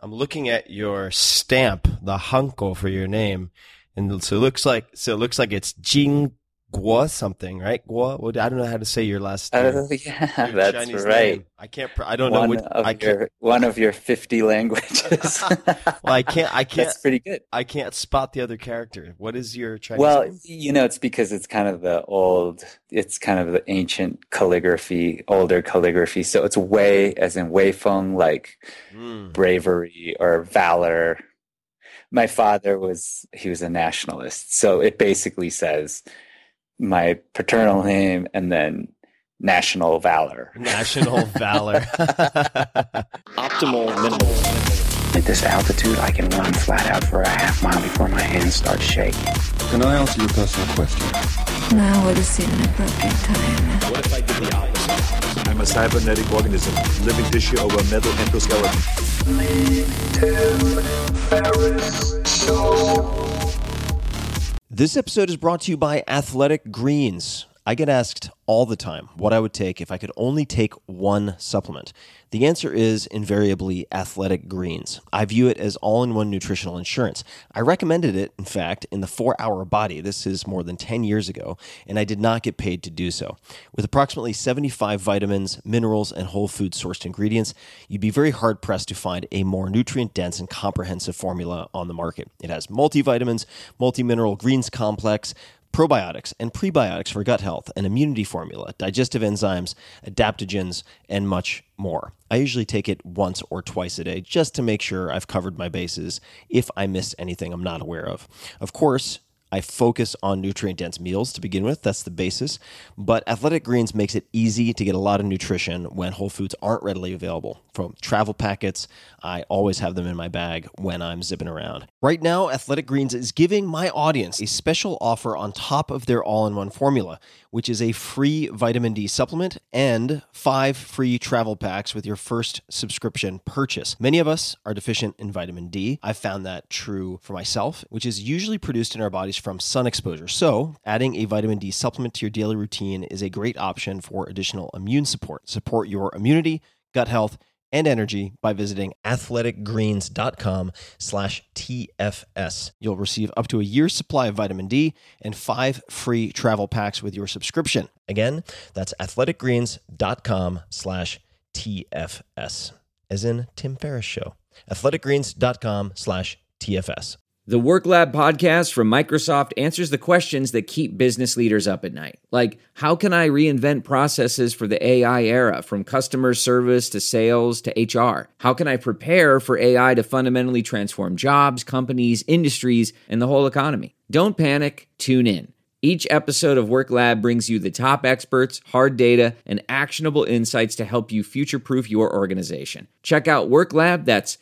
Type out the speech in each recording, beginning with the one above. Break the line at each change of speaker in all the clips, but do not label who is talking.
I'm looking at your stamp, the hanko for your name, and so it looks like it's Jing Guo something, right? Guo. Well, I don't know how to say your last name.
Oh, yeah,
Your
that's
Chinese
right.
name. I can't. I don't know which.
One of your 50 languages.
Well, I can't.
That's pretty good.
I can't spot the other character. What is your Chinese
Well,
name?
it's because it's kind of it's kind of the ancient calligraphy, older calligraphy. So it's Wei, as in Wei Feng, like bravery or valor. My father he was a nationalist. So it basically says my paternal name and then national valor.
National valor.
Optimal minimalism.
At this altitude, I can run flat out for a half mile before my hands start shaking.
Can I ask you a personal question?
Now would seem an appropriate time.
What if I did the opposite?
I'm a cybernetic organism, living tissue over a metal endoskeleton.
This episode is brought to you by Athletic Greens. I get asked all the time what I would take if I could only take one supplement. The answer is invariably Athletic Greens. I view it as all-in-one nutritional insurance. I recommended it, in fact, in the 4-Hour Body. This is more than 10 years ago, and I did not get paid to do so. With approximately 75 vitamins, minerals, and whole food-sourced ingredients, you'd be very hard-pressed to find a more nutrient-dense and comprehensive formula on the market. It has multivitamins, multi-mineral greens complex, probiotics and prebiotics for gut health, an immunity formula, digestive enzymes, adaptogens, and much more. I usually take it once or twice a day just to make sure I've covered my bases if I missed anything I'm not aware of. Of course, I focus on nutrient-dense meals to begin with. That's the basis. But Athletic Greens makes it easy to get a lot of nutrition when whole foods aren't readily available. From travel packets, I always have them in my bag when I'm zipping around. Right now, Athletic Greens is giving my audience a special offer on top of their all-in-one formula, which is a free vitamin D supplement and 5 free travel packs with your first subscription purchase. Many of us are deficient in vitamin D. I've found that true for myself, which is usually produced in our bodies from sun exposure. So, adding a vitamin D supplement to your daily routine is a great option for additional immune support. Support your immunity, gut health, and energy by visiting athleticgreens.com/TFS. You'll receive up to a year's supply of vitamin D and 5 free travel packs with your subscription. Again, that's athleticgreens.com/TFS, as in Tim Ferriss Show. athleticgreens.com/TFS.
The Work Lab podcast from Microsoft answers the questions that keep business leaders up at night. Like, how can I reinvent processes for the AI era, from customer service to sales to HR? How can I prepare for AI to fundamentally transform jobs, companies, industries, and the whole economy? Don't panic, tune in. Each episode of Work Lab brings you the top experts, hard data, and actionable insights to help you future-proof your organization. Check out Work Lab, that's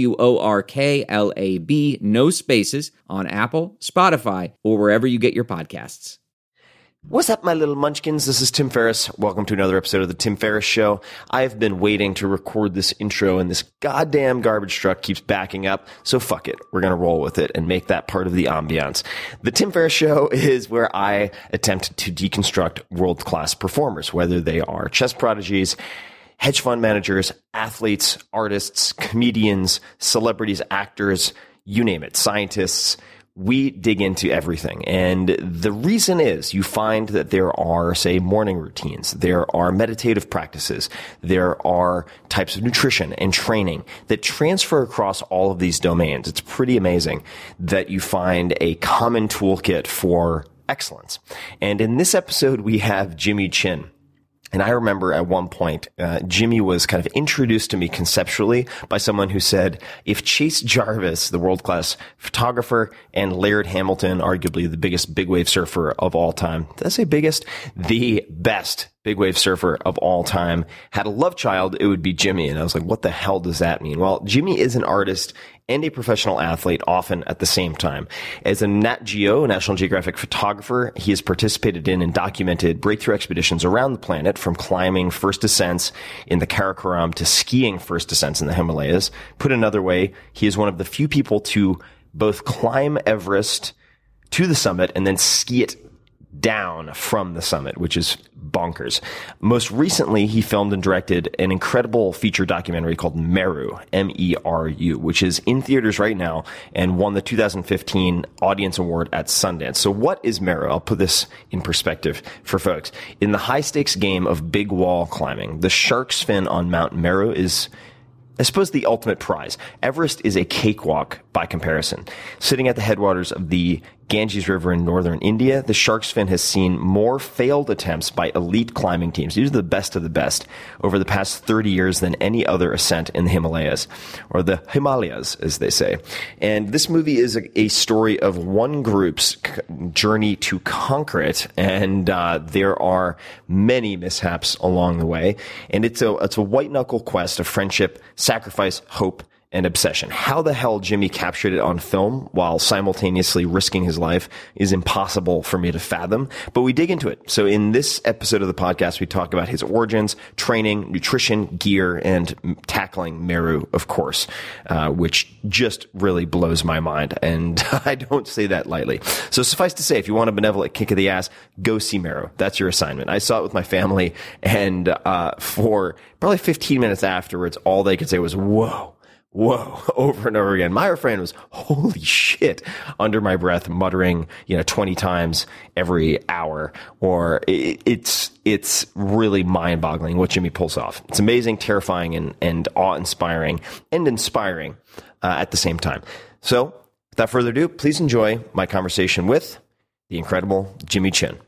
WORKLAB, no spaces, on Apple, Spotify, or wherever you get your podcasts.
What's up, my little munchkins? This is Tim Ferriss. Welcome to another episode of The Tim Ferriss Show. I've been waiting to record this intro, and this goddamn garbage truck keeps backing up, so fuck it. We're going to roll with it and make that part of the ambiance. The Tim Ferriss Show is where I attempt to deconstruct world-class performers, whether they are chess prodigies, hedge fund managers, athletes, artists, comedians, celebrities, actors, you name it, scientists. We dig into everything. And the reason is you find that there are, say, morning routines. There are meditative practices. There are types of nutrition and training that transfer across all of these domains. It's pretty amazing that you find a common toolkit for excellence. And in this episode, we have Jimmy Chin. And I remember at one point, Jimmy was kind of introduced to me conceptually by someone who said, if Chase Jarvis, the world-class photographer, and Laird Hamilton, arguably the biggest big wave surfer of all time, did I say biggest? The best big wave surfer of all time, had a love child, it would be Jimmy. And I was like, what the hell does that mean? Well, Jimmy is an artist and a professional athlete, often at the same time. As a Nat Geo, National Geographic photographer, he has participated in and documented breakthrough expeditions around the planet, from climbing first ascents in the Karakoram to skiing first ascents in the Himalayas. Put another way, he is one of the few people to both climb Everest to the summit and then ski it down from the summit, which is bonkers. Most recently, he filmed and directed an incredible feature documentary called Meru, M-E-R-U, which is in theaters right now and won the 2015 Audience Award at Sundance. So what is Meru? I'll put this in perspective for folks. In the high-stakes game of big wall climbing, the shark's fin on Mount Meru is, I suppose, the ultimate prize. Everest is a cakewalk by comparison. Sitting at the headwaters of the Ganges River in northern India, the shark's fin has seen more failed attempts by elite climbing teams. These are the best of the best over the past 30 years than any other ascent in the Himalayas, or the Himalayas, as they say. And this movie is a story of one group's journey to conquer it, and there are many mishaps along the way. And it's a white-knuckle quest of friendship, sacrifice, hope, and obsession. How the hell Jimmy captured it on film while simultaneously risking his life is impossible for me to fathom, but we dig into it. So in this episode of the podcast, we talk about his origins, training, nutrition, gear, and tackling Meru, of course, which just really blows my mind, and I don't say that lightly. So suffice to say, if you want a benevolent kick of the ass, go see Meru. That's your assignment. I saw it with my family, and for probably 15 minutes afterwards, all they could say was, whoa, over and over again. My refrain was, holy shit, under my breath, muttering, 20 times every hour. Or it's really mind-boggling what Jimmy pulls off. It's amazing, terrifying, and awe-inspiring, and inspiring at the same time. So, without further ado, please enjoy my conversation with the incredible Jimmy Chin.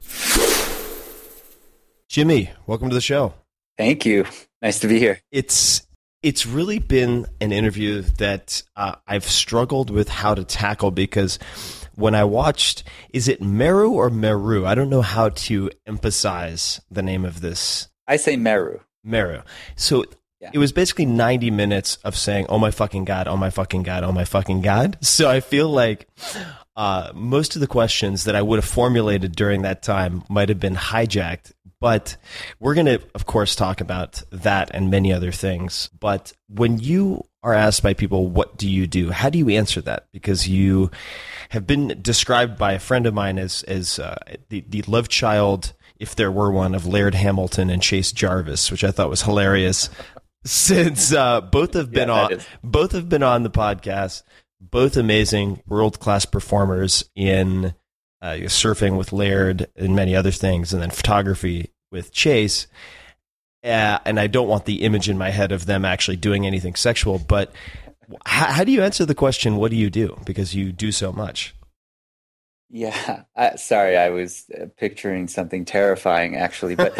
Jimmy, welcome to the show.
Thank you. Nice to be here.
It's really been an interview that I've struggled with how to tackle, because when I watched, is it Meru or Meru? I don't know how to emphasize the name of this.
I say Meru.
Meru. So
yeah.
It was basically 90 minutes of saying, oh my fucking God, oh my fucking God, oh my fucking God. So I feel like most of the questions that I would have formulated during that time might have been hijacked. But we're going to, of course, talk about that and many other things. But when you are asked by people, what do you do? How do you answer that? Because you have been described by a friend of mine as the love child, if there were one, of Laird Hamilton and Chase Jarvis, which I thought was hilarious. Since both have been on the podcast, both amazing world-class performers in surfing with Laird and many other things, and then photography with Chase. And I don't want the image in my head of them actually doing anything sexual, but how do you answer the question, what do you do? Because you do so much.
Yeah. Sorry, I was picturing something terrifying, actually. But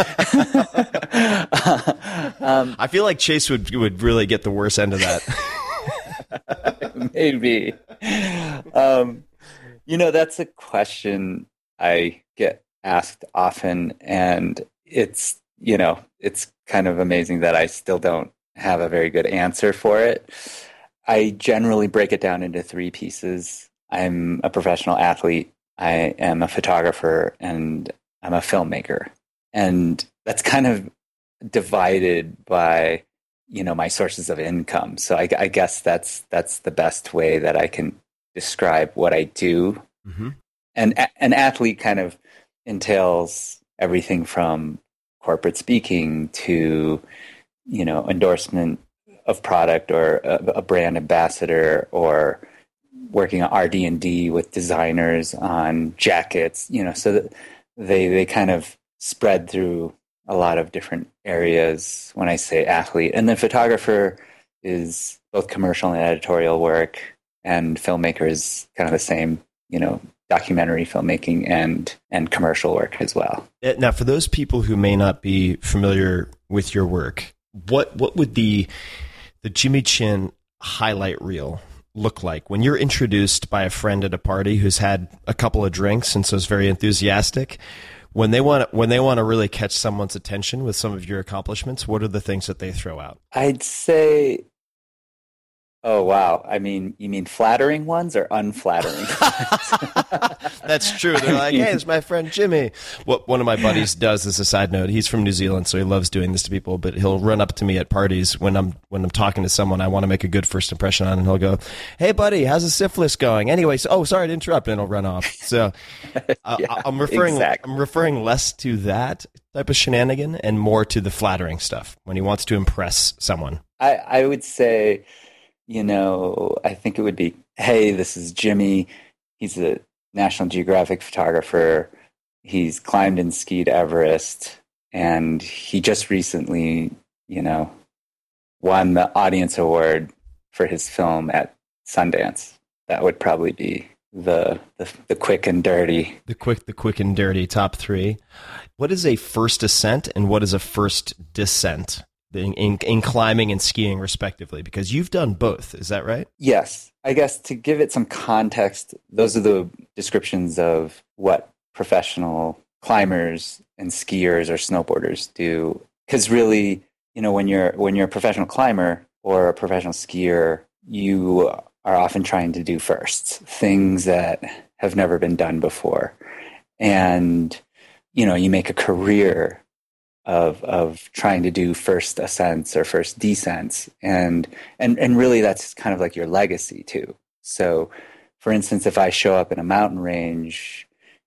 I feel like Chase would really get the worst end of that.
Maybe. That's a question I get asked often, and it's kind of amazing that I still don't have a very good answer for it. I generally break it down into three pieces. I'm a professional athlete, I am a photographer, and I'm a filmmaker. And that's kind of divided by, my sources of income. So I guess that's the best way that I can describe what I do. Mm-hmm. And an athlete kind of entails everything from corporate speaking to, endorsement of product, or a brand ambassador, or working on RD&D with designers on jackets, so that they kind of spread through a lot of different areas when I say athlete. And then photographer is both commercial and editorial work, and filmmaker is kind of the same, documentary filmmaking and commercial work as well.
Now, for those people who may not be familiar with your work, what would the Jimmy Chin highlight reel look like when you're introduced by a friend at a party who's had a couple of drinks and so is very enthusiastic? When they want to really catch someone's attention with some of your accomplishments, what are the things that they throw out?
I'd say, oh wow, I mean, you mean flattering ones or unflattering ones?
That's true. They're like, hey, it's my friend Jimmy. What one of my buddies does, as a side note, he's from New Zealand, so he loves doing this to people, but he'll run up to me at parties when I'm talking to someone I want to make a good first impression on, and he'll go, hey, buddy, how's the syphilis going? Anyway, so, sorry to interrupt, and he'll run off. So I'm referring less to that type of shenanigan and more to the flattering stuff when he wants to impress someone.
I would say, I think it would be, hey, this is Jimmy. He's a National Geographic photographer. He's climbed and skied Everest, and he just recently, won the audience award for his film at Sundance. That would probably be the quick and dirty. The quick and dirty top three.
What is a first ascent and what is a first descent in climbing and skiing, respectively? Because you've done both. Is that right?
Yes. I guess to give it some context, those are the descriptions of what professional climbers and skiers or snowboarders do. Because really, when you're a professional climber or a professional skier, you are often trying to do firsts, things that have never been done before. And, you make a career of trying to do first ascents or first descents. And really that's kind of like your legacy too. So for instance, if I show up in a mountain range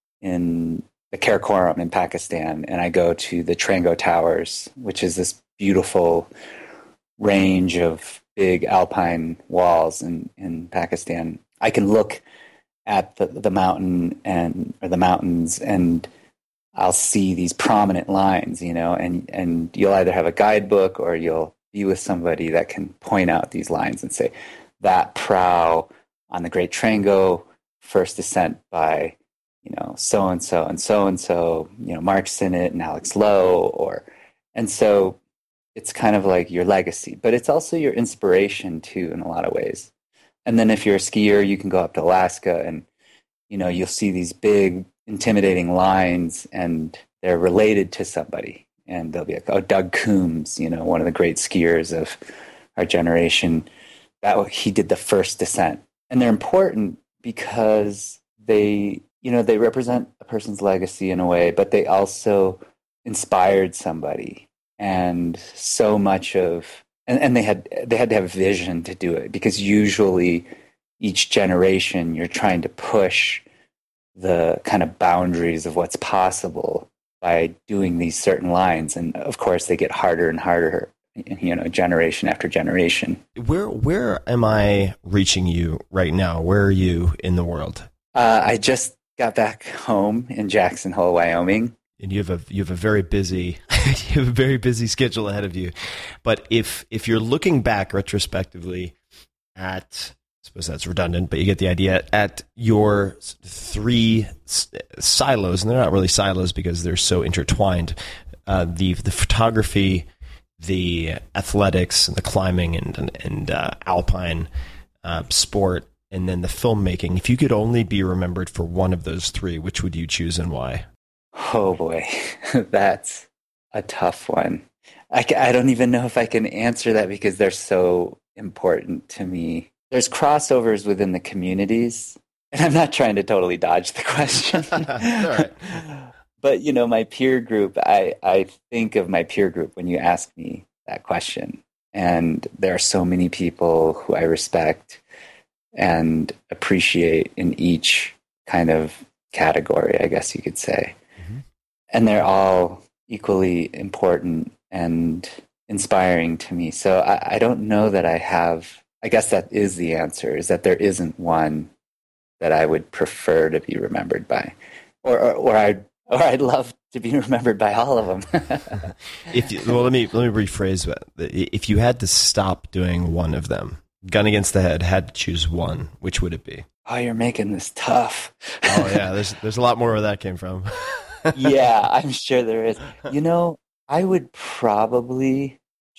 in the Karakoram in Pakistan, and I go to the Trango Towers, which is this beautiful range of big alpine walls in Pakistan, I can look at the mountain or the mountains, and I'll see these prominent lines, and you'll either have a guidebook or you'll be with somebody that can point out these lines and say, that prow on the Great Trango, first ascent by, so-and-so and so-and-so, Mark Sinnott and Alex Lowe, and so it's kind of like your legacy, but it's also your inspiration too in a lot of ways. And then if you're a skier, you can go up to Alaska and, you'll see these big, intimidating lines, and they're related to somebody, and they'll be like, oh, Doug Coombs, one of the great skiers of our generation, he did the first descent. And they're important because they represent a person's legacy in a way, but they also inspired somebody. And so much of, and they had to have vision to do it, because usually each generation you're trying to push the kind of boundaries of what's possible by doing these certain lines. And of course they get harder and harder, generation after generation.
Where am I reaching you right now? Where are you in the world?
I just got back home in Jackson Hole, Wyoming.
And you have a very busy schedule ahead of you. But if you're looking back retrospectively at, I suppose that's redundant, but you get the idea, at your three silos, and they're not really silos because they're so intertwined, the photography, the athletics, and the climbing and alpine sport, and then the filmmaking. If you could only be remembered for one of those three, which would you choose and why?
Oh boy, that's a tough one. I don't even know if I can answer that because they're so important to me. There's crossovers within the communities, and I'm not trying to totally dodge the question.
All right.
But, my peer group, I think of my peer group when you ask me that question. And there are so many people who I respect and appreciate in each kind of category, I guess you could say. Mm-hmm. And they're all equally important and inspiring to me. So I don't know that I guess that is the answer, is that there isn't one that I would prefer to be remembered by, or I'd love to be remembered by all of them.
Let me rephrase that. If you had to stop doing one of them, gun against the head, had to choose one, which would it be?
Oh, you're making this tough.
Oh yeah, there's a lot more where that came from.
Yeah, I'm sure there is. I would probably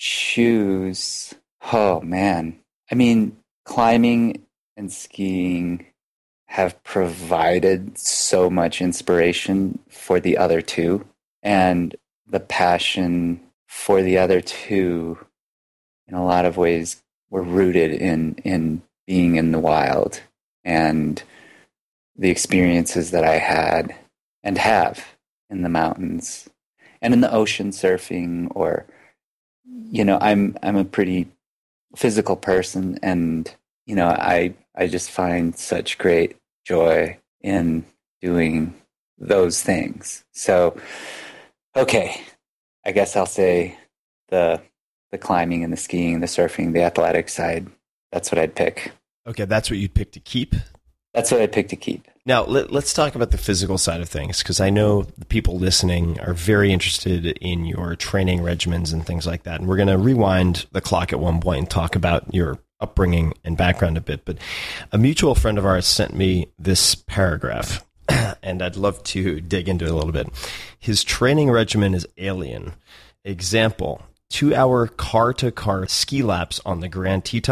choose, oh man. I mean, climbing and skiing have provided so much inspiration for the other two, and the passion for the other two in a lot of ways were rooted in being in the wild and the experiences that I had and have in the mountains and in the ocean surfing, or, I'm a pretty physical person, and, I just find such great joy in doing those things. So, okay, I guess I'll say the climbing and the skiing, the surfing, the athletic side. That's what I'd pick.
Okay, that's what you'd pick to keep?
That's what I'd pick to keep.
Now, let's talk about the physical side of things, because I know the people listening are very interested in your training regimens and things like that. And we're going to rewind the clock at one point and talk about your upbringing and background a bit. But a mutual friend of ours sent me this paragraph, and I'd love to dig into it a little bit. His training regimen is alien. Example: 2-hour car-to-car ski laps on the Grand Teton, ?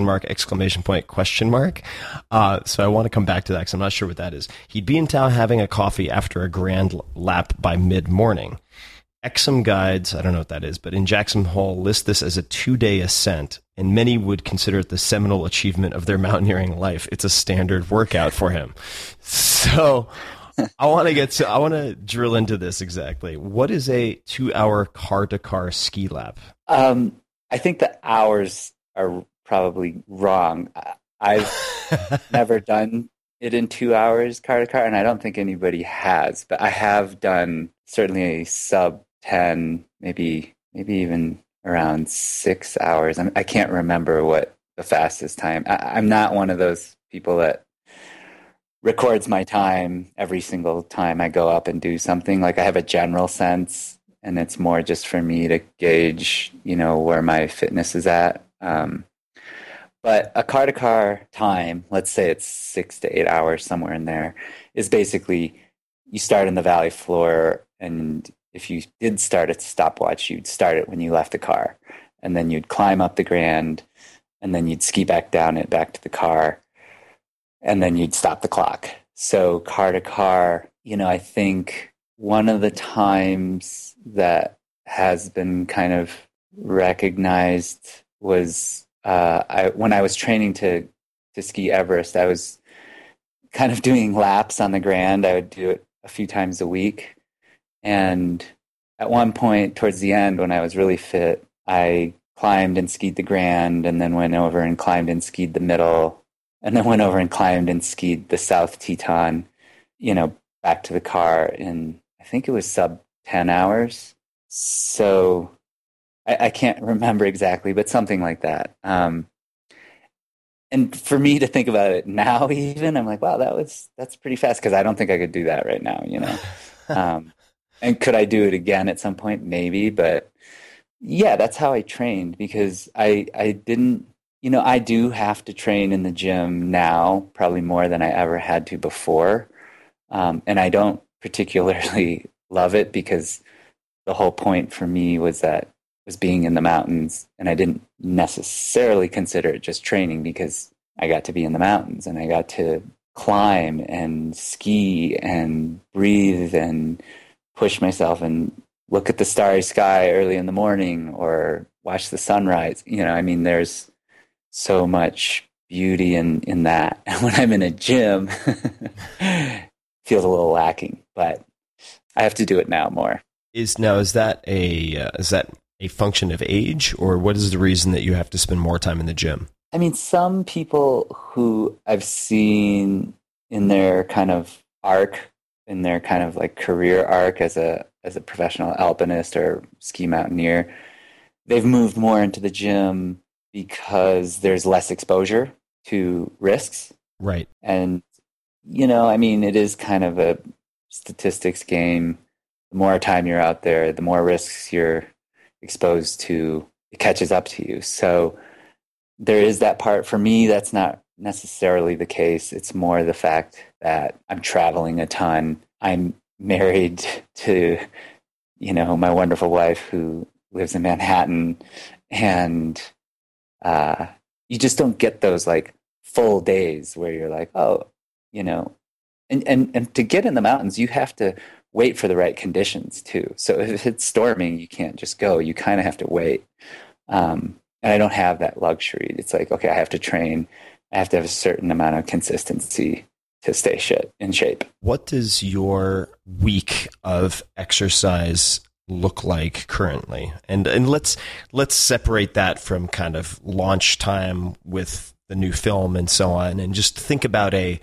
So I want to come back to that because I'm not sure what that is. He'd be in town having a coffee after a grand lap by mid-morning. Exum guides, I don't know what that is, but in Jackson Hole list this as a 2-day ascent, and many would consider it the seminal achievement of their mountaineering life. It's a standard workout for him. So I want to drill into this exactly. What is a 2-hour car-to-car ski lap?
I think the hours are probably wrong. I've never done it in 2 hours car to car, and I don't think anybody has. But I have done certainly a sub 10, maybe even around 6 hours. I can't remember what the fastest time. I'm not one of those people that records my time every single time I go up and do something. Like, I have a general sense, and it's more just for me to gauge, where my fitness is at. But a car-to-car time, let's say it's 6 to 8 hours, somewhere in there, is basically you start in the valley floor, and if you did start at stopwatch, you'd start it when you left the car, and then you'd climb up the Grand, and then you'd ski back down it back to the car, and then you'd stop the clock. So car to car, I think one of the times that has been kind of recognized was when I was training to ski Everest. I was kind of doing laps on the Grand. I would do it a few times a week. And at one point towards the end, when I was really fit, I climbed and skied the Grand, and then went over and climbed and skied the middle, and then went over and climbed and skied the South Teton, back to the car in, I think it was sub 10 hours. So I can't remember exactly, but something like that. And for me to think about it now, even, I'm like, wow, that's pretty fast, because I don't think I could do that right now, And could I do it again at some point? Maybe, but yeah, that's how I trained, because I didn't, I do have to train in the gym now, probably more than I ever had to before. And I don't particularly love it, because the whole point for me was being in the mountains, and I didn't necessarily consider it just training, because I got to be in the mountains and I got to climb and ski and breathe and push myself and look at the starry sky early in the morning, or watch the sunrise. There's so much beauty in that. And when I'm in a gym, it feels a little lacking, but I have to do it now more.
Is that a function of age, or what is the reason that you have to spend more time in the gym?
Some people who I've seen in their kind of arc, in their kind of like career arc as a professional alpinist or ski mountaineer, they've moved more into the gym because there's less exposure to risks.
Right.
And, it is kind of a statistics game. The more time you're out there, the more risks you're exposed to, it catches up to you. So there is that part. For me, that's not necessarily the case. It's more the fact that I'm traveling a ton. I'm married to, my wonderful wife who lives in Manhattan, and you just don't get those like full days where you're like, and to get in the mountains, you have to wait for the right conditions too. So if it's storming, you can't just go. You kind of have to wait. And I don't have that luxury. It's like, okay, I have to train. I have to have a certain amount of consistency to stay in shape.
What does your week of exercise look like currently? And let's separate that from kind of launch time with the new film and so on, and just think about a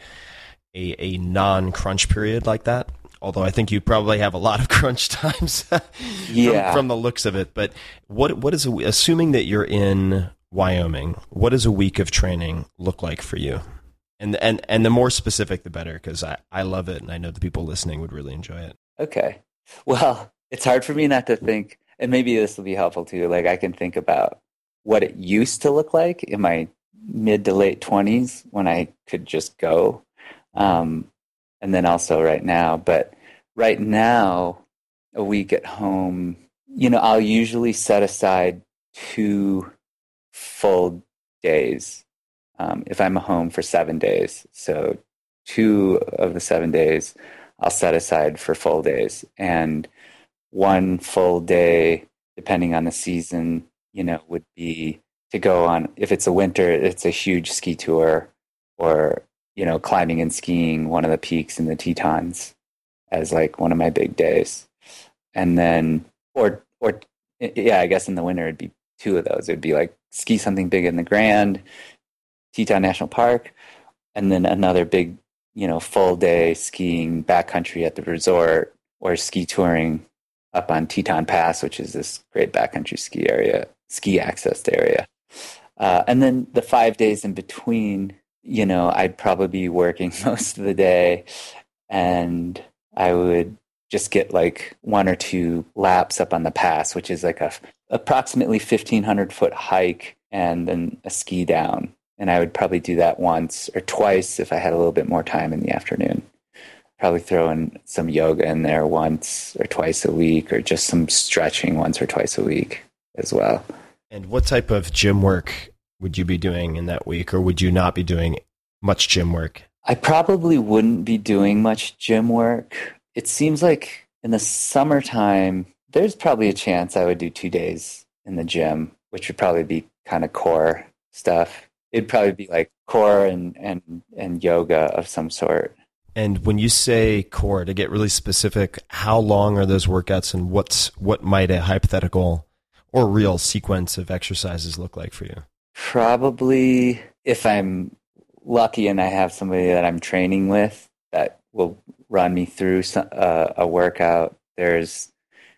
non-crunch period like that. Although I think you probably have a lot of crunch times from the looks of it. But what is assuming that you're in Wyoming, what does a week of training look like for you? And the more specific, the better, because I love it, and I know the people listening would really enjoy it.
Okay. Well, it's hard for me not to think, and maybe this will be helpful too. Like I can think about what it used to look like in my mid to late 20s when I could just go. And then also right now. But right now, a week at home, I'll usually set aside 2 full days if I'm home for 7 days. So 2 of the 7 days I'll set aside for full days. And 1 full day, depending on the season, would be to go on, if it's a winter, it's a huge ski tour, or, climbing and skiing one of the peaks in the Tetons as like one of my big days. And then, I guess in the winter it'd be 2 of those. It'd be like ski something big in the Grand, Teton National Park, and then another big, full day skiing backcountry at the resort, or ski touring up on Teton Pass, which is this great backcountry ski accessed area. And then the 5 days in between, I'd probably be working most of the day, and I would just get like 1 or 2 laps up on the pass, which is like a approximately 1,500 foot hike and then a ski down. And I would probably do that once or twice if I had a little bit more time in the afternoon. Probably throw in some yoga in there once or twice a week, or just some stretching once or twice a week as well.
And what type of gym work would you be doing in that week, or would you not be doing much gym work?
I probably wouldn't be doing much gym work. It seems like in the summertime, there's probably a chance I would do 2 days in the gym, which would probably be kind of core stuff. It'd probably be like core and yoga of some sort.
And when you say core, to get really specific, how long are those workouts, and what might a hypothetical or real sequence of exercises look like for you?
Probably, if I'm lucky and I have somebody that I'm training with that will run me through a workout, there's,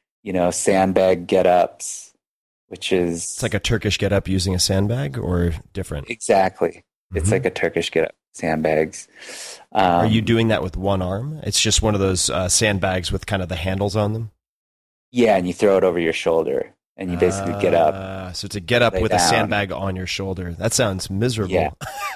sandbag get-ups, which is...
It's like a Turkish get-up using a sandbag, or different?
Exactly. It's like a Turkish get-up, sandbags.
Are you doing that with one arm? It's just one of those sandbags with kind of the handles on them?
Yeah, and you throw it over your shoulder, and you basically get up.
So to get up with a sandbag on your shoulder. That sounds miserable. Yeah.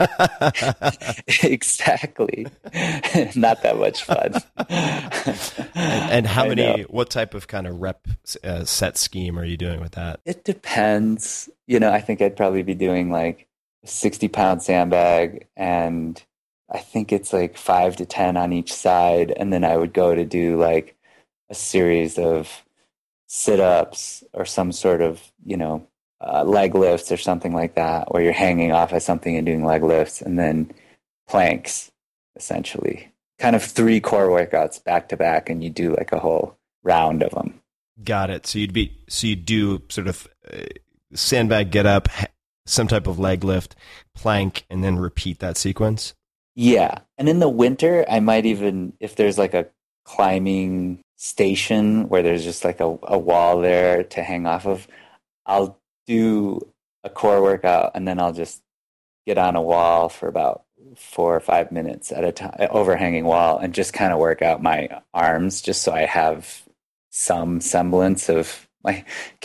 Exactly. Not that much fun.
and how many, what type of kind of rep set scheme are you doing with that?
It depends. I think I'd probably be doing like a 60-pound sandbag, and I think it's like 5 to 10 on each side. And then I would go to do like a series of sit-ups or some sort of, leg lifts or something like that, where you're hanging off of something and doing leg lifts, and then planks, essentially. Kind of 3 core workouts back to back, and you do like a whole round of them.
Got it. So you'd do sort of sandbag get up, some type of leg lift, plank, and then repeat that sequence?
Yeah. And in the winter, I might even, if there's like a climbing station where there's just like a wall there to hang off of, I'll do a core workout, and then I'll just get on a wall for about 4 or 5 minutes at a time, overhanging wall, and just kind of work out my arms, just so I have some semblance of my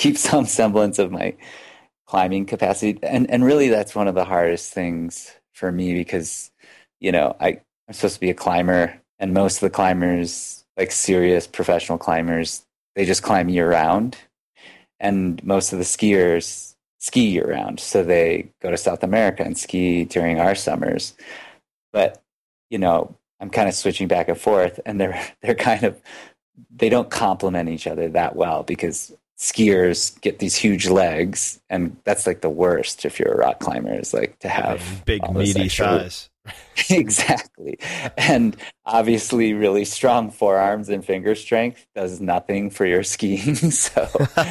climbing capacity. And really that's one of the hardest things for me, because I'm supposed to be a climber, and most of the climbers, like serious professional climbers, they just climb year round, and most of the skiers ski year round, so they go to South America and ski during our summers. But I'm kind of switching back and forth, and they're kind of, they don't complement each other that well, because skiers get these huge legs, and that's like the worst if you're a rock climber, is like to have
big
all this
meaty
extra-
thighs.
Exactly. And obviously really strong forearms and finger strength does nothing for your skiing. So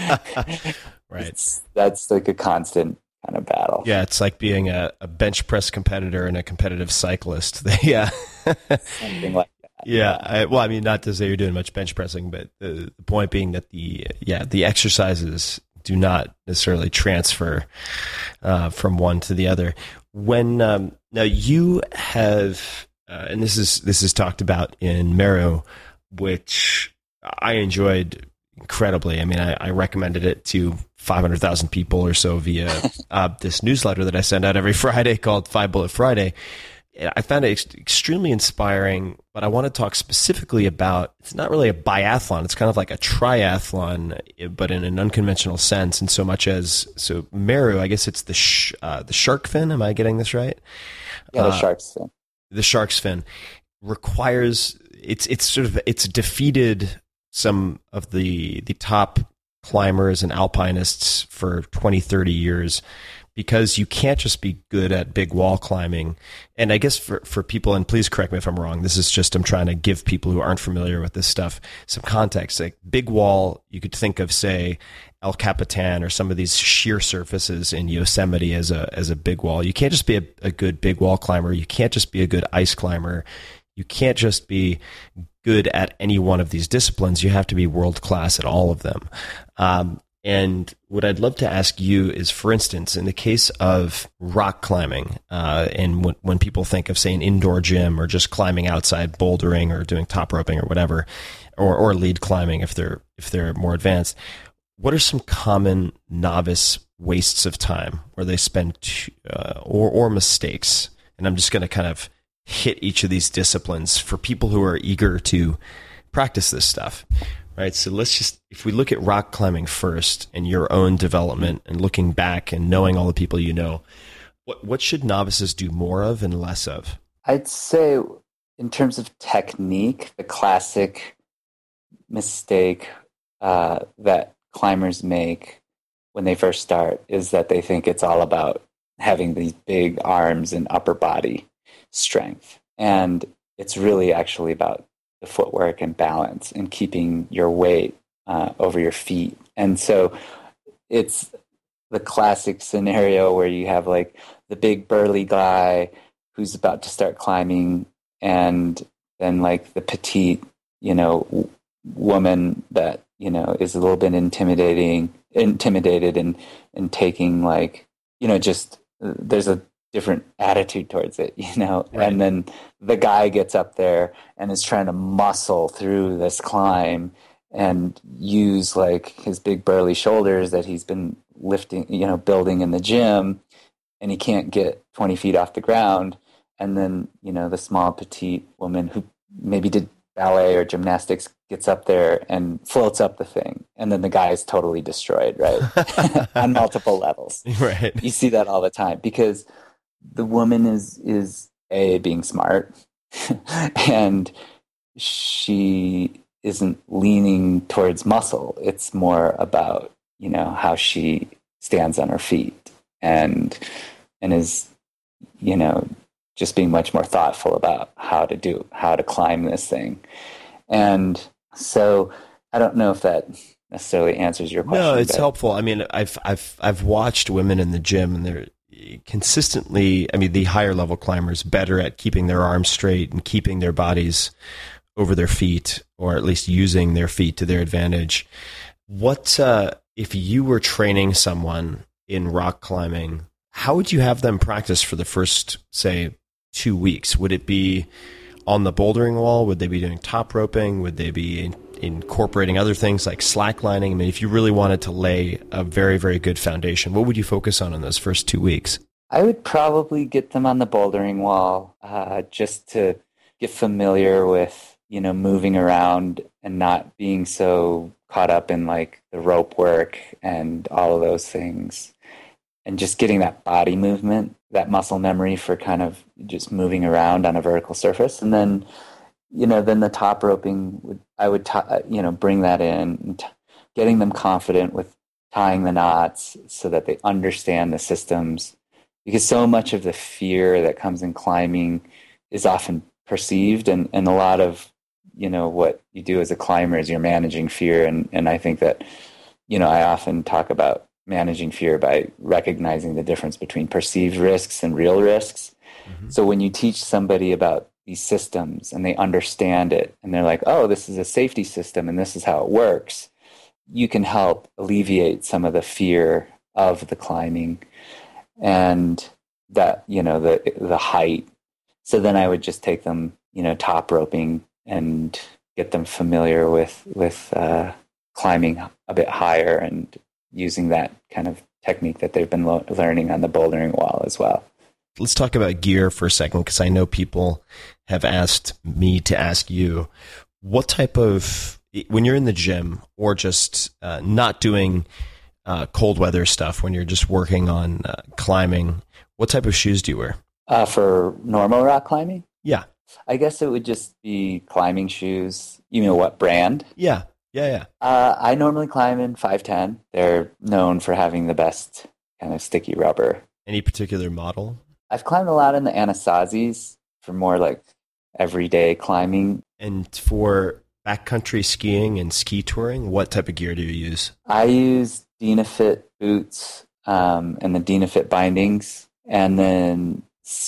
Right.
that's like a constant kind of battle.
Yeah, it's like being a bench press competitor and a competitive cyclist. Yeah.
Something like that.
Yeah. Well, I mean, not to say you're doing much bench pressing, but the point being that the exercises do not necessarily transfer from one to the other. When now you have, and this is talked about in Meru, which I enjoyed incredibly. I mean, I recommended it to 500,000 people or so via this newsletter that I send out every Friday called 5 Bullet Friday. I found it extremely inspiring, but I want to talk specifically about, it's not really a biathlon. It's kind of like a triathlon, but in an unconventional sense. And so much as, so Meru, I guess it's the shark fin. Am I getting this right?
Yeah, the shark's fin.
The shark's fin requires, it's defeated some of the top climbers and alpinists for 20, 30 years, because you can't just be good at big wall climbing. And I guess for people, and please correct me if I'm wrong, this is just, I'm trying to give people who aren't familiar with this stuff some context. Like big wall, you could think of, say, El Capitan or some of these sheer surfaces in Yosemite as a big wall. You can't just be a good big wall climber. You can't just be a good ice climber. You can't just be good at any one of these disciplines. You have to be world class at all of them. And what I'd love to ask you is, for instance, in the case of rock climbing, and when people think of, say, an indoor gym or just climbing outside, bouldering or doing top roping or whatever, or lead climbing if they're more advanced, what are some common novice wastes of time where they spend or mistakes? And I'm just going to kind of hit each of these disciplines for people who are eager to practice this stuff. Right. So if we look at rock climbing first and your own development and looking back and knowing all the people you know, what should novices do more of and less of?
I'd say in terms of technique, the classic mistake that climbers make when they first start is that they think it's all about having these big arms and upper body strength. And it's really actually about the footwork and balance and keeping your weight over your feet. And so it's the classic scenario where you have like the big burly guy who's about to start climbing, and then like the petite, woman that, is a little bit intimidated and taking like, just there's a different attitude towards it,
Right.
And then the guy gets up there and is trying to muscle through this climb and use like his big burly shoulders that he's been lifting, building in the gym, and he can't get 20 feet off the ground. And then, the small petite woman who maybe did ballet or gymnastics gets up there and floats up the thing. And then the guy is totally destroyed, right? On multiple levels.
Right.
You see that all the time because the woman is being smart and she isn't leaning towards muscle. It's more about, how she stands on her feet and is, just being much more thoughtful about how to climb this thing. And so I don't know if that necessarily answers your question.
No, it's helpful. I mean, I've watched women in the gym, and they're consistently, the higher level climbers, better at keeping their arms straight and keeping their bodies over their feet, or at least using their feet to their advantage. What if you were training someone in rock climbing, how would you have them practice for the first, say, 2 weeks? Would it be on the bouldering wall? Would they be doing top roping? Would they be incorporating other things like slacklining? If you really wanted to lay a very, very good foundation, what would you focus on in those first 2 weeks?
I would probably get them on the bouldering wall just to get familiar with, moving around and not being so caught up in like the rope work and all of those things. And just getting that body movement, that muscle memory for kind of just moving around on a vertical surface. And then, then the top roping, I would bring that in and getting them confident with tying the knots so that they understand the systems, because so much of the fear that comes in climbing is often perceived, and a lot of, you know, what you do as a climber is you're managing fear. And I think that, you know, I often talk about managing fear by recognizing the difference between perceived risks and real risks. Mm-hmm. So when you teach somebody about these systems and they understand it and they're like, oh, this is a safety system and this is how it works, you can help alleviate some of the fear of the climbing and that, you know, the height. So then I would just take them, you know, top roping and get them familiar with climbing a bit higher and using that kind of technique that they've been learning on the bouldering wall as well.
Let's talk about gear for a second, because I know people have asked me to ask you what type of, when you're in the gym or just not doing cold weather stuff, when you're just working on climbing, what type of shoes do you wear?
For normal rock climbing?
Yeah.
I guess it would just be climbing shoes. You know what brand?
Yeah.
I normally climb in 510. They're known for having the best kind of sticky rubber.
Any particular model?
I've climbed a lot in the Anasazis for more like everyday climbing.
And for backcountry skiing and ski touring, what type of gear do you use?
I use Dynafit boots and the Dynafit bindings. And then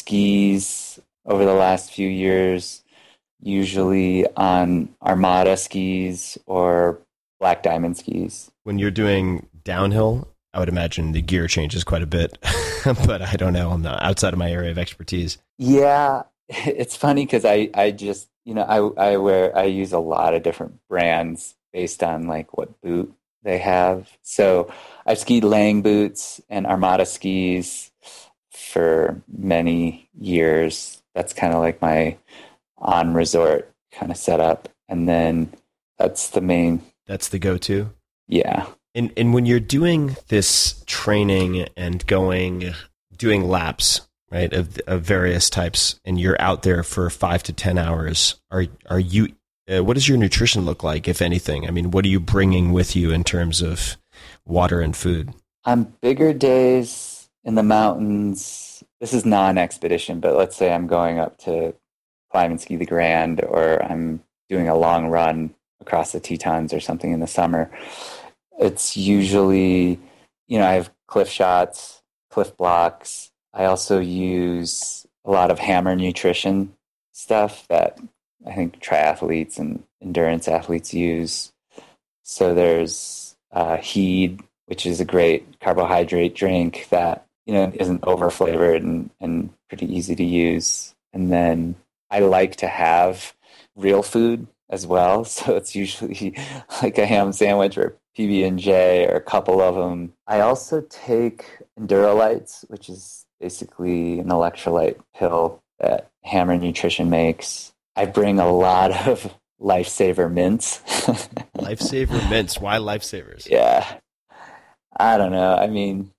skis over the last few years, usually on Armada skis or Black Diamond skis.
When you're doing downhill, I would imagine the gear changes quite a bit, but I don't know. I'm not outside of my area of expertise.
Yeah, it's funny because I just, you know, I use a lot of different brands based on like what boot they have. So I've skied Lang boots and Armada skis for many years. That's kind of like my on resort kind of setup. And then that's the go-to. Yeah.
And when you're doing this training and doing laps, right, of various types, and you're out there for 5 to 10 hours, are you, what does your nutrition look like, if anything? I mean, what are you bringing with you in terms of water and food?
On bigger days in the mountains, this is non-expedition, but let's say I'm going up to climb and ski the Grand, or I'm doing a long run across the Tetons or something in the summer. It's usually, you know, I have Cliff Shots, Cliff Blocks. I also use a lot of Hammer nutrition stuff that I think triathletes and endurance athletes use. So there's Heed, which is a great carbohydrate drink that, you know, isn't over flavored and pretty easy to use. And then I like to have real food as well. So it's usually like a ham sandwich or PB&J or a couple of them. I also take Endurolytes, which is basically an electrolyte pill that Hammer Nutrition makes. I bring a lot of Lifesaver mints.
Lifesaver mints? Why Lifesavers?
Yeah. I don't know. I mean,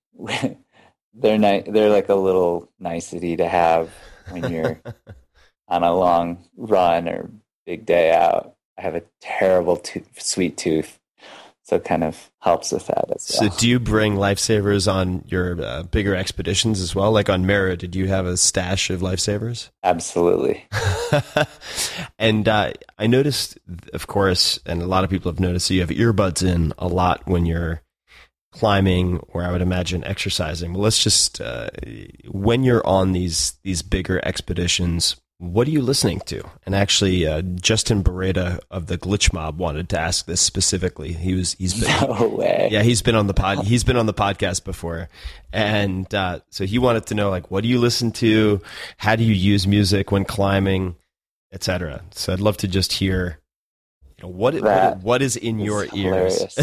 they're like a little nicety to have when you're on a long run or big day out. I have a terrible sweet tooth, so it kind of helps with that as well.
So do you bring Lifesavers on your bigger expeditions as well? Like on Mara, did you have a stash of Lifesavers?
Absolutely.
And I noticed, of course, and a lot of people have noticed, you have earbuds in a lot when you're climbing, or I would imagine exercising. Well, let's just, when you're on these bigger expeditions, what are you listening to? And actually, Justin Beretta of the Glitch Mob wanted to ask this specifically. He's been,
no way.
Yeah, he's been on the podcast before, and so he wanted to know, like, what do you listen to? How do you use music when climbing, etc. So I'd love to just hear, you know, what is in your ears.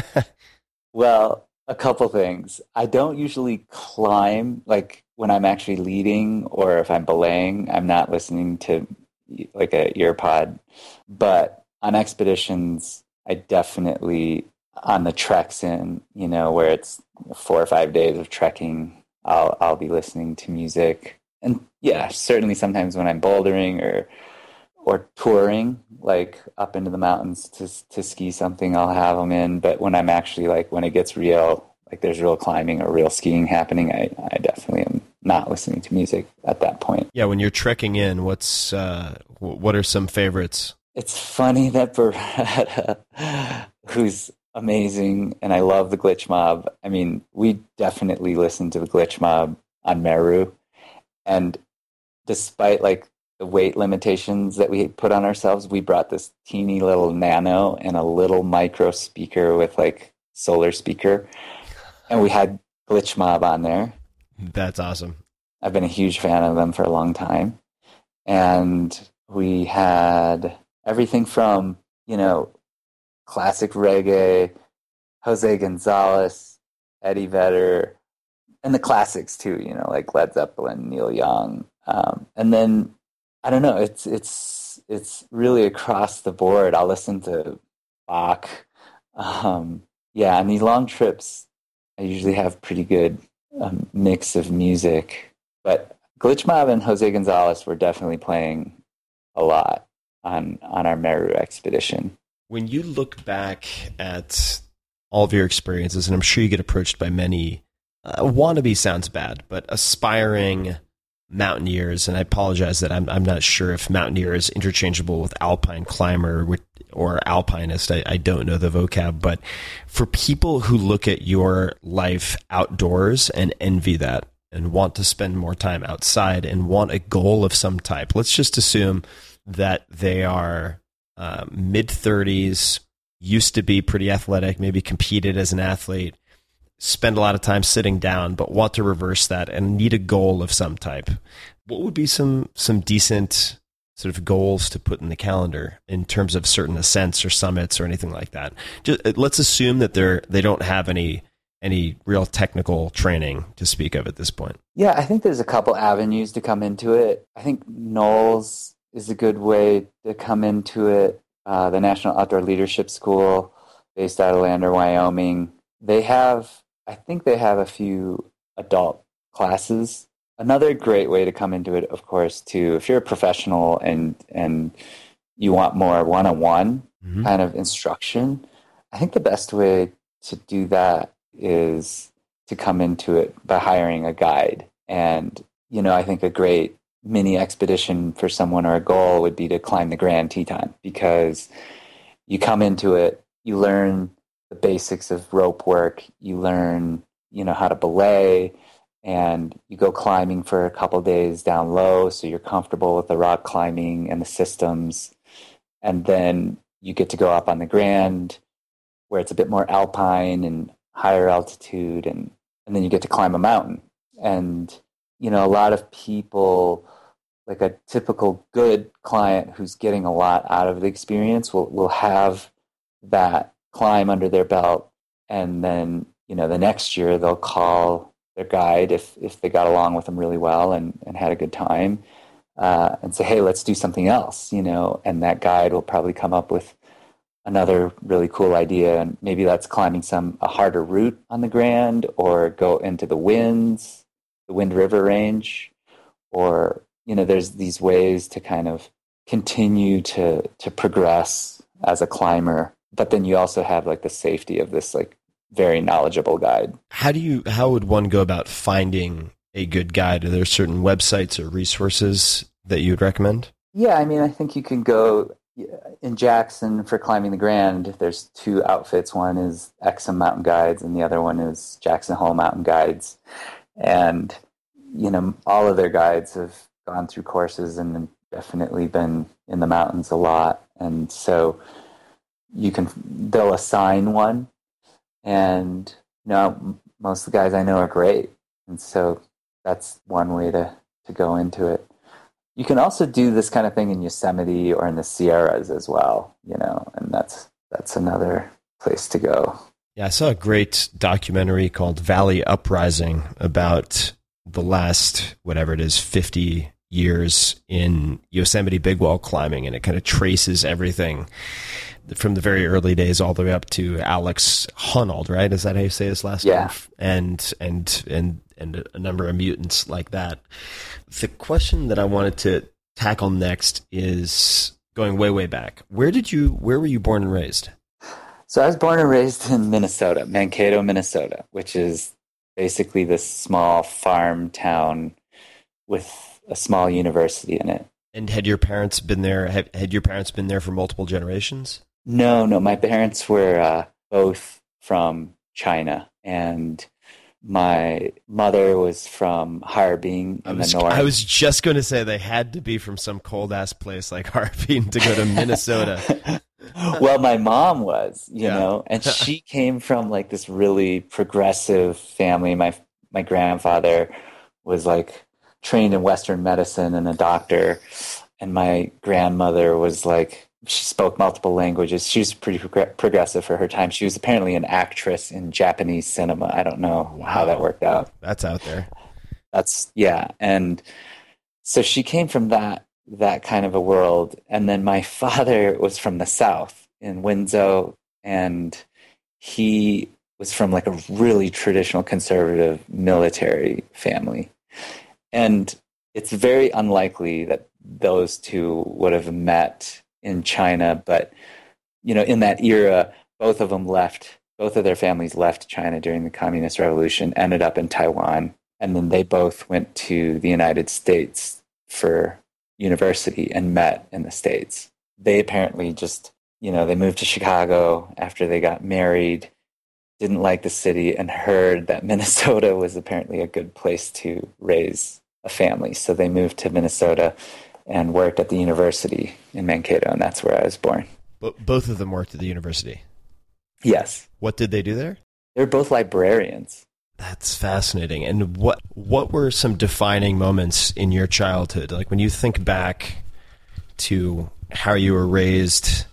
Well, a couple things. I don't usually climb, like when I'm actually leading or if I'm belaying, I'm not listening to like a ear pod. But on expeditions, I definitely, on the treks in, you know, where it's 4 or 5 days of trekking, I'll be listening to music. And yeah, certainly sometimes when I'm bouldering or touring, like up into the mountains to ski something, I'll have them in. But when I'm actually like, when it gets real, like there's real climbing or real skiing happening, I definitely am not listening to music at that point.
Yeah, when you're trekking in, what are some favorites?
It's funny that Beretta, who's amazing, and I love the Glitch Mob. I mean, we definitely listen to the Glitch Mob on Meru, and despite like the weight limitations that we put on ourselves, we brought this teeny little nano and a little micro speaker with like solar speaker, and we had Glitch Mob on there.
That's awesome.
I've been a huge fan of them for a long time, and we had everything from, you know, classic reggae, Jose Gonzalez, Eddie Vedder, and the classics too, you know, like Led Zeppelin, Neil Young. And then, I don't know, it's really across the board. I'll listen to Bach. Yeah, on these long trips, I usually have pretty good mix of music. But Glitch Mob and Jose Gonzalez were definitely playing a lot on our Meru expedition.
When you look back at all of your experiences, and I'm sure you get approached by many, wannabe sounds bad, but aspiring mountaineers, and I apologize that I'm not sure if mountaineer is interchangeable with alpine climber or alpinist. I don't know the vocab, but for people who look at your life outdoors and envy that and want to spend more time outside and want a goal of some type, let's just assume that they are mid-30s, used to be pretty athletic, maybe competed as an athlete, spend a lot of time sitting down, but want to reverse that and need a goal of some type. What would be some decent sort of goals to put in the calendar in terms of certain ascents or summits or anything like that? Just, let's assume that they don't have any real technical training to speak of at this point.
Yeah, I think there's a couple avenues to come into it. I think Knowles is a good way to come into it. The National Outdoor Leadership School, based out of Lander, Wyoming. I think they have a few adult classes. Another great way to come into it, of course, too, if you're a professional and you want more one-on-one kind of instruction, I think the best way to do that is to come into it by hiring a guide. And, you know, I think a great mini expedition for someone or a goal would be to climb the Grand Teton, because you come into it, you learn the basics of rope work, you learn, you know, how to belay, and you go climbing for a couple days down low so you're comfortable with the rock climbing and the systems, and then you get to go up on the Grand where it's a bit more alpine and higher altitude, and then you get to climb a mountain. And you know, a lot of people, like a typical good client who's getting a lot out of the experience, will have that climb under their belt, and then, you know, the next year they'll call their guide if they got along with them really well and had a good time, and say, hey, let's do something else, you know, and that guide will probably come up with another really cool idea, and maybe that's climbing a harder route on the Grand, or go into the Wind River Range, or, you know, there's these ways to kind of continue to progress as a climber, but then you also have like the safety of this like very knowledgeable guide.
How would one go about finding a good guide? Are there certain websites or resources that you would recommend? Yeah,
I mean, I think you can go in Jackson for climbing the Grand. There's two outfits. One is Exum Mountain Guides, and the other one is Jackson Hole Mountain Guides. And, you know, all of their guides have gone through courses and definitely been in the mountains a lot. And so they'll assign one. And, you know, most of the guys I know are great. And so that's one way to go into it. You can also do this kind of thing in Yosemite or in the Sierras as well, you know, and that's another place to go.
Yeah, I saw a great documentary called Valley Uprising about the last, whatever it is, 50 years in Yosemite big wall climbing, and it kind of traces everything from the very early days all the way up to Alex Honnold, right? Is that how you say his last name? And a number of mutants like that. The question that I wanted tackle next is going way, way back. Where were you born and raised?
So I was born and raised in Minnesota, Mankato, Minnesota, which is basically this small farm town with a small university in it.
And had your parents been there? Had your parents been there for multiple generations?
No. My parents were both from China, and my mother was from Harbin in the north.
I was just going to say they had to be from some cold ass place like Harbin to go to Minnesota.
Well, my mom was, you know, and she came from like this really progressive family. My grandfather was like trained in Western medicine and a doctor, and my grandmother was like, she spoke multiple languages. She was pretty progressive for her time. She was apparently an actress in Japanese cinema. I don't know how that worked out.
That's out there.
Yeah. And so she came from that kind of a world. And then my father was from the South in Windsor, and he was from like a really traditional conservative military family. And it's very unlikely that those two would have met in China, but you know, in that era, both of their families left China during the Communist Revolution, ended up in Taiwan, and then they both went to the United States for university and met in the States. They apparently just, you know, they moved to Chicago after they got married, didn't like the city, and heard that Minnesota was apparently a good place to raise a family. So they moved to Minnesota and worked at the university in Mankato, and that's where I was born.
But both of them worked at the university?
Yes.
What did they do there?
They were both librarians.
That's fascinating. And what were some defining moments in your childhood? Like when you think back to how you were raised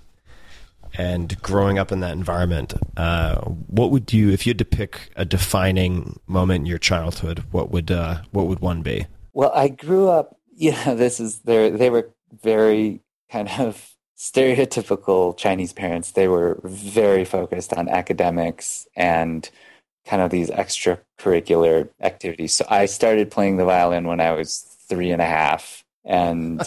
and growing up in that environment, what would you, if you had to pick a defining moment in your childhood, what would one be?
Well, I grew up, they were very kind of stereotypical Chinese parents. They were very focused on academics and kind of these extracurricular activities. So I started playing the violin when I was 3.5, and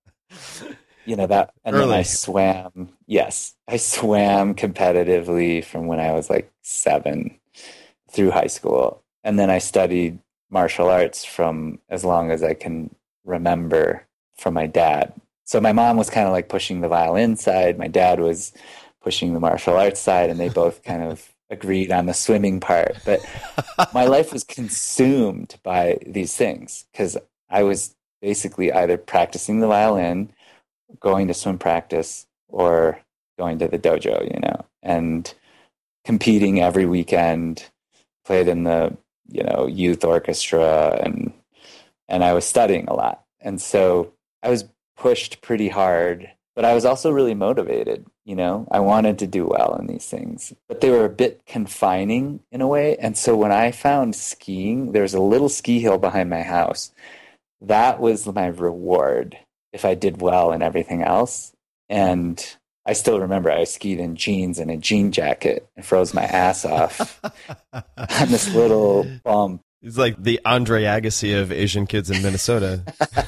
you know that. And
early.
Then I swam. Yes, I swam competitively from when I was like 7 through high school, and then I studied martial arts from as long as I can remember from my dad. So my mom was kind of like pushing the violin side. My dad was pushing the martial arts side, and they both kind of agreed on the swimming part. But my life was consumed by these things because I was basically either practicing the violin, going to swim practice, or going to the dojo, you know, and competing every weekend, played in the, you know, youth orchestra, and I was studying a lot. And so I was pushed pretty hard, but I was also really motivated, you know. I wanted to do well in these things, but they were a bit confining in a way. And so when I found skiing, there was a little ski hill behind my house. That was my reward if I did well in everything else. And I still remember I skied in jeans and a jean jacket and froze my ass off on this little bump.
It's like the Andre Agassi of Asian kids in Minnesota.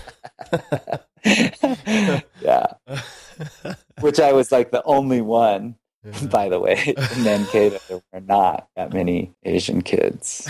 Yeah. Which I was like the only one, by the way. In Mankato, there were not that many Asian kids.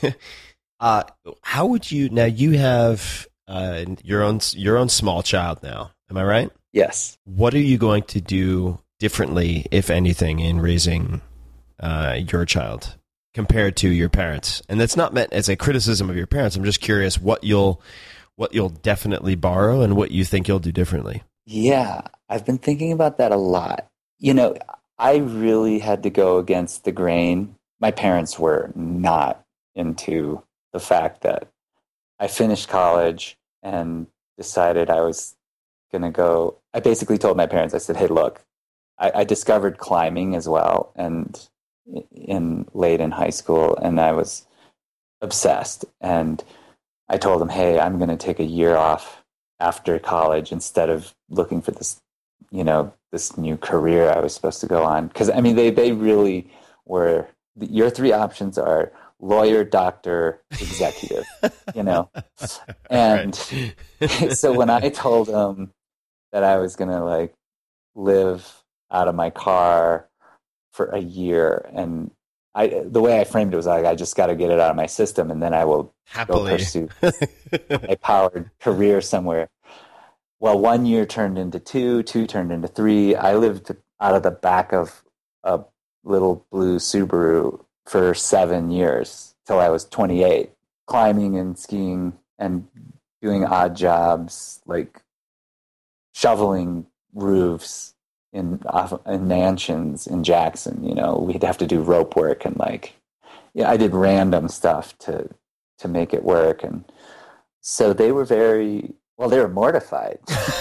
How would you, now you have your own small child now, am I right?
Yes.
What are you going to do differently, if anything, in raising your child compared to your parents? And that's not meant as a criticism of your parents. I'm just curious what you'll definitely borrow and what you think you'll do differently.
Yeah, I've been thinking about that a lot. You know, I really had to go against the grain. My parents were not into the fact that I finished college and decided I was going to go. I basically told my parents, I said, hey, look, I discovered climbing as well, and late in high school, and I was obsessed. And I told them, hey, I'm going to take a year off after college instead of looking for this, you know, this new career I was supposed to go on. Because, I mean, they really were, your 3 options are lawyer, doctor, executive, you know? And so when I told him that I was going to like live out of my car for a year, and the way I framed it was like, I just got to get it out of my system, and then I will
Happily
go pursue a powered career somewhere. Well, 1 year turned into two turned into three. I lived out of the back of a little blue Subaru for 7 years till I was 28, climbing and skiing and doing odd jobs like shoveling roofs in mansions in Jackson. You know, we'd have to do rope work and like, yeah, I did random stuff to make it work. And so they were they were mortified.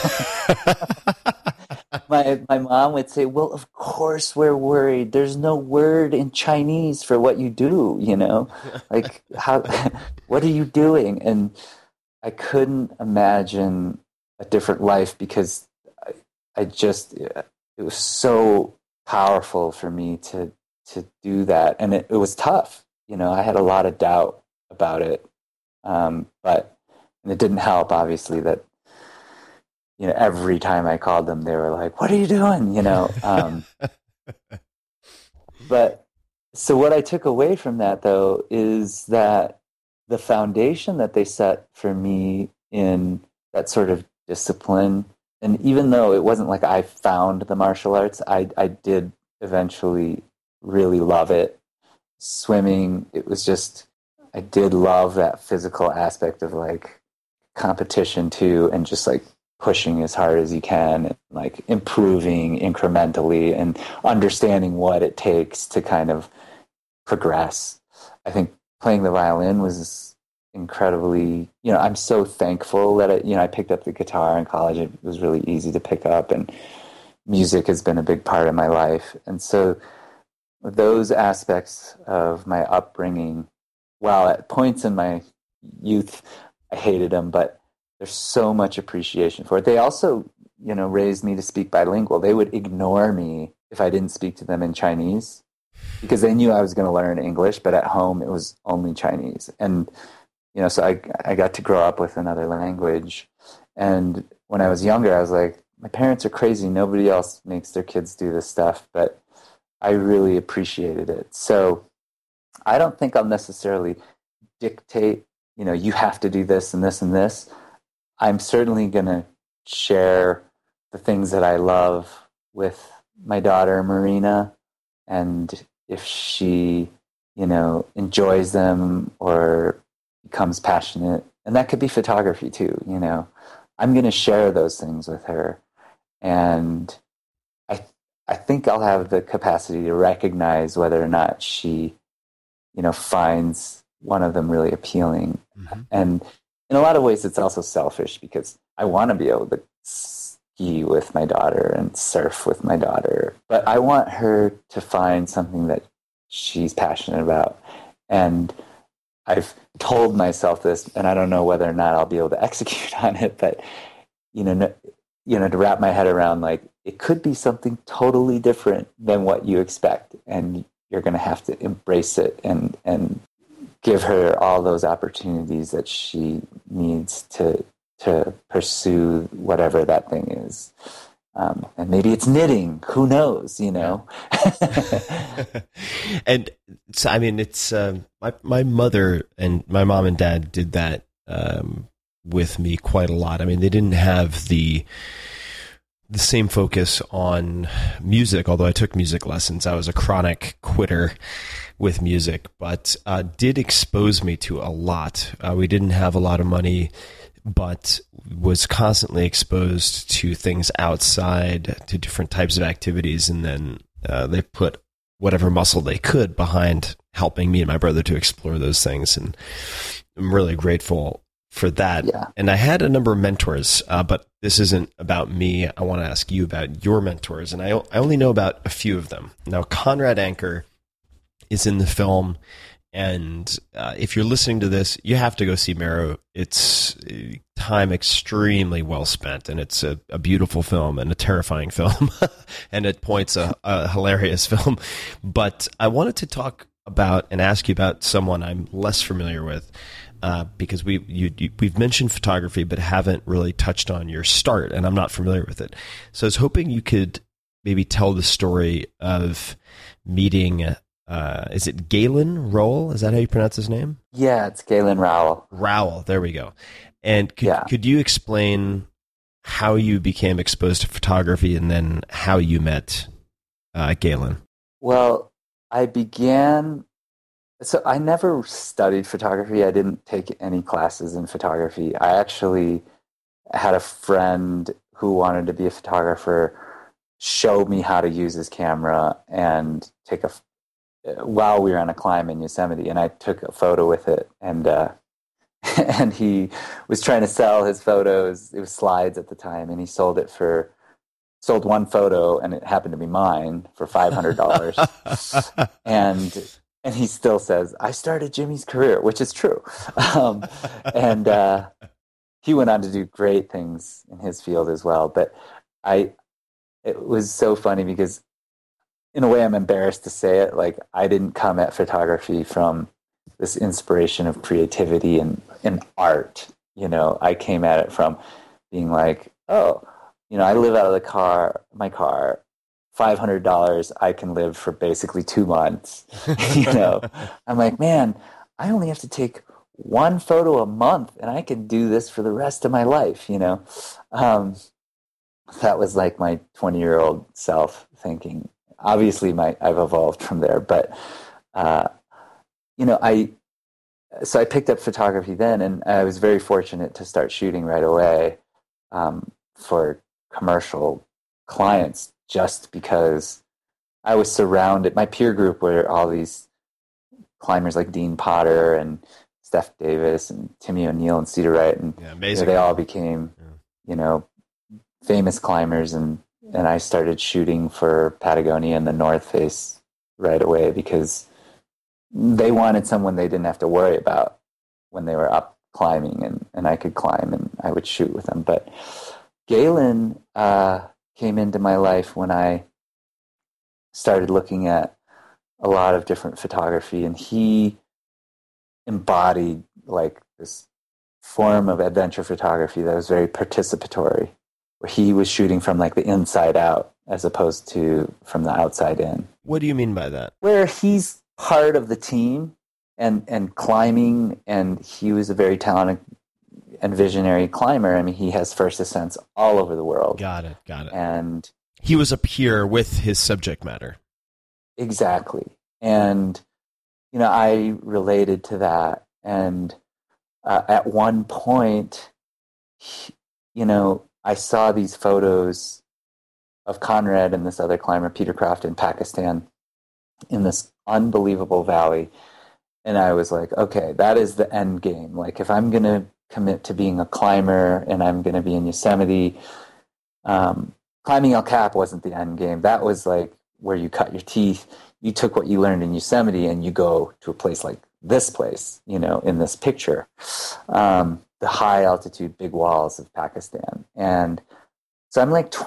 My mom would say, well, of course we're worried. There's no word in Chinese for what you do, you know? Like, what are you doing? And I couldn't imagine a different life because it was so powerful for me to do that. And it was tough. You know, I had a lot of doubt about it. But it didn't help, obviously, that, you know, every time I called them, they were like, what are you doing? You know? But so what I took away from that, though, is that the foundation that they set for me in that sort of discipline, and even though it wasn't like I found the martial arts, I did eventually really love it. Swimming, it was just, I did love that physical aspect of like competition too, and just like pushing as hard as you can, and like improving incrementally and understanding what it takes to kind of progress. I think playing the violin was incredibly, you know, I'm so thankful that I picked up the guitar in college. It was really easy to pick up, and music has been a big part of my life. And so those aspects of my upbringing, while at points in my youth I hated them, but there's so much appreciation for it. They also, you know, raised me to speak bilingual. They would ignore me if I didn't speak to them in Chinese because they knew I was going to learn English, but at home it was only Chinese. And, you know, so I got to grow up with another language. And when I was younger, I was like, my parents are crazy. Nobody else makes their kids do this stuff, but I really appreciated it. So I don't think I'll necessarily dictate, you know, you have to do this and this and this. I'm certainly going to share the things that I love with my daughter, Marina. And if she, you know, enjoys them or becomes passionate, and that could be photography too, you know, I'm going to share those things with her. And I think I'll have the capacity to recognize whether or not she, you know, finds one of them really appealing. Mm-hmm. And in a lot of ways, it's also selfish because I want to be able to ski with my daughter and surf with my daughter, but I want her to find something that she's passionate about. And I've told myself this, and I don't know whether or not I'll be able to execute on it, but, you know, to wrap my head around, like, it could be something totally different than what you expect, and you're going to have to embrace it and give her all those opportunities that she needs to pursue whatever that thing is. And maybe it's knitting, who knows, you know?
And so, I mean, it's, my mother and my mom and dad did that, with me quite a lot. I mean, they didn't have the same focus on music, although I took music lessons. I was a chronic quitter with music, but did expose me to a lot. We didn't have a lot of money, but was constantly exposed to things outside, to different types of activities, and then they put whatever muscle they could behind helping me and my brother to explore those things, and I'm really grateful for that. Yeah. And I had a number of mentors, but this isn't about me. I want to ask you about your mentors, and I only know about a few of them. Now, Conrad Anker is in the film, and if you're listening to this, you have to go see Meru. It's time extremely well spent, and it's a beautiful film and a terrifying film, and at points a hilarious film. But I wanted to talk about and ask you about someone I'm less familiar with, because we've mentioned photography but haven't really touched on your start, and I'm not familiar with it. So I was hoping you could maybe tell the story of meeting. Is it Galen Rowell? Is that how you pronounce his name?
Yeah, it's Galen Rowell.
Rowell. There we go. And could you explain how you became exposed to photography and then how you met Galen?
Well, so I never studied photography. I didn't take any classes in photography. I actually had a friend who wanted to be a photographer show me how to use his camera and while we were on a climb in Yosemite, and I took a photo with it, and and he was trying to sell his photos. It was slides at the time, and he sold one photo, and it happened to be mine for $500. and he still says, "I started Jimmy's career," which is true. And he went on to do great things in his field as well. But it was so funny because, in a way, I'm embarrassed to say it. Like, I didn't come at photography from this inspiration of creativity and art. I came at it from being like, oh, I live out of my car, $500, I can live for basically 2 months. I'm like, man, I only have to take one photo a month and I can do this for the rest of my life. That was like my 20-year-old self thinking. Obviously, I've evolved from there, but so I picked up photography then, and I was very fortunate to start shooting right away for commercial clients, just because I was surrounded. My peer group were all these climbers like Dean Potter and Steph Davis and Timmy O'Neill and Cedar Wright, and they all became famous climbers, and I started shooting for Patagonia and the North Face right away because they wanted someone they didn't have to worry about when they were up climbing, and I could climb and I would shoot with them. But Galen came into my life when I started looking at a lot of different photography, and he embodied like this form of adventure photography that was very participatory, where he was shooting from like the inside out as opposed to from the outside in.
What do you mean by that?
Where he's part of the team and climbing, and he was a very talented and visionary climber. I mean, he has first ascents all over the world.
Got it.
And
he was a peer with his subject matter.
Exactly. And, I related to that. And at one point, I saw these photos of Conrad and this other climber, Peter Croft, in Pakistan, in this unbelievable valley. And I was like, okay, that is the end game. Like, if I'm going to commit to being a climber and I'm going to be in Yosemite, climbing El Cap wasn't the end game. That was like where you cut your teeth. You took what you learned in Yosemite and you go to a place like this place, in this picture, the high altitude, big walls of Pakistan. And so I'm like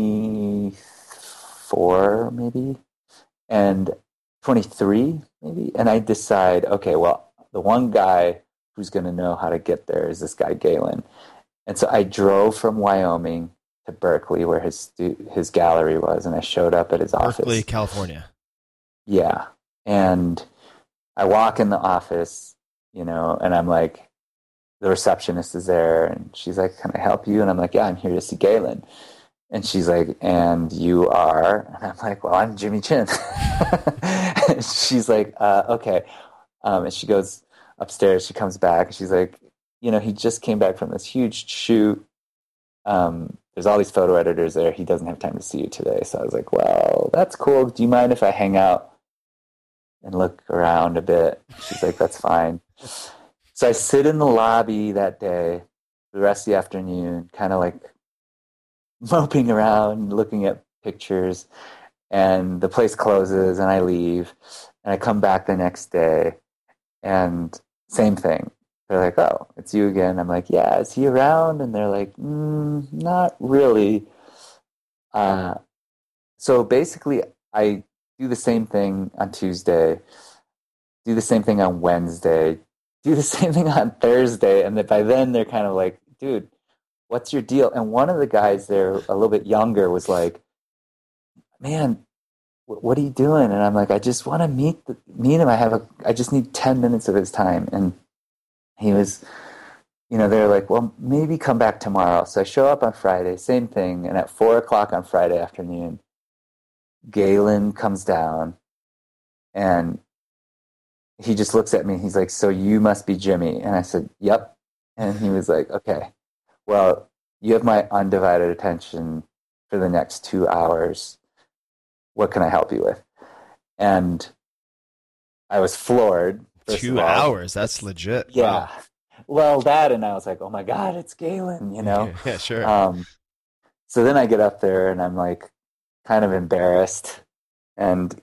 24 maybe, and 23 maybe. And I decide, okay, well, the one guy who's going to know how to get there is this guy, Galen. And so I drove from Wyoming to Berkeley, where his gallery was, and I showed up at his office.
Berkeley, California.
Yeah. And I walk in the office, and I'm like, the receptionist is there, and she's like, "Can I help you?" And I'm like, "Yeah, I'm here to see Galen." And she's like, "And you are?" And I'm like, "Well, I'm Jimmy Chin." And she's like, "Okay." And she goes upstairs. She comes back, and she's like, he just came back from this huge shoot. There's all these photo editors there. He doesn't have time to see you today. So I was like, "Well, that's cool. Do you mind if I hang out and look around a bit?" She's like, "That's fine." So I sit in the lobby that day, the rest of the afternoon, kind of like moping around, looking at pictures, and the place closes and I leave, and I come back the next day, and same thing. They're like, "Oh, it's you again." I'm like, "Yeah, is he around?" And they're like, "Not really." So basically I do the same thing on Tuesday. do the same thing on Wednesday, do the same thing on Thursday. And by then they're kind of like, dude, what's your deal? And one of the guys there, a little bit younger, was like, man, what are you doing? And I'm like, I just want to meet him. I just need 10 minutes of his time. And he was, they're like, well, maybe come back tomorrow. So I show up on Friday, same thing. And at 4:00 on Friday afternoon, Galen comes down and he just looks at me. He's like, so you must be Jimmy. And I said, yep. And he was like, okay, well, you have my undivided attention for the next 2 hours. What can I help you with? And I was floored.
2 hours? That's legit.
Yeah.
Wow.
Well, that, and I was like, oh my God, it's Galen,
Yeah, sure.
So then I get up there and I'm like kind of embarrassed. And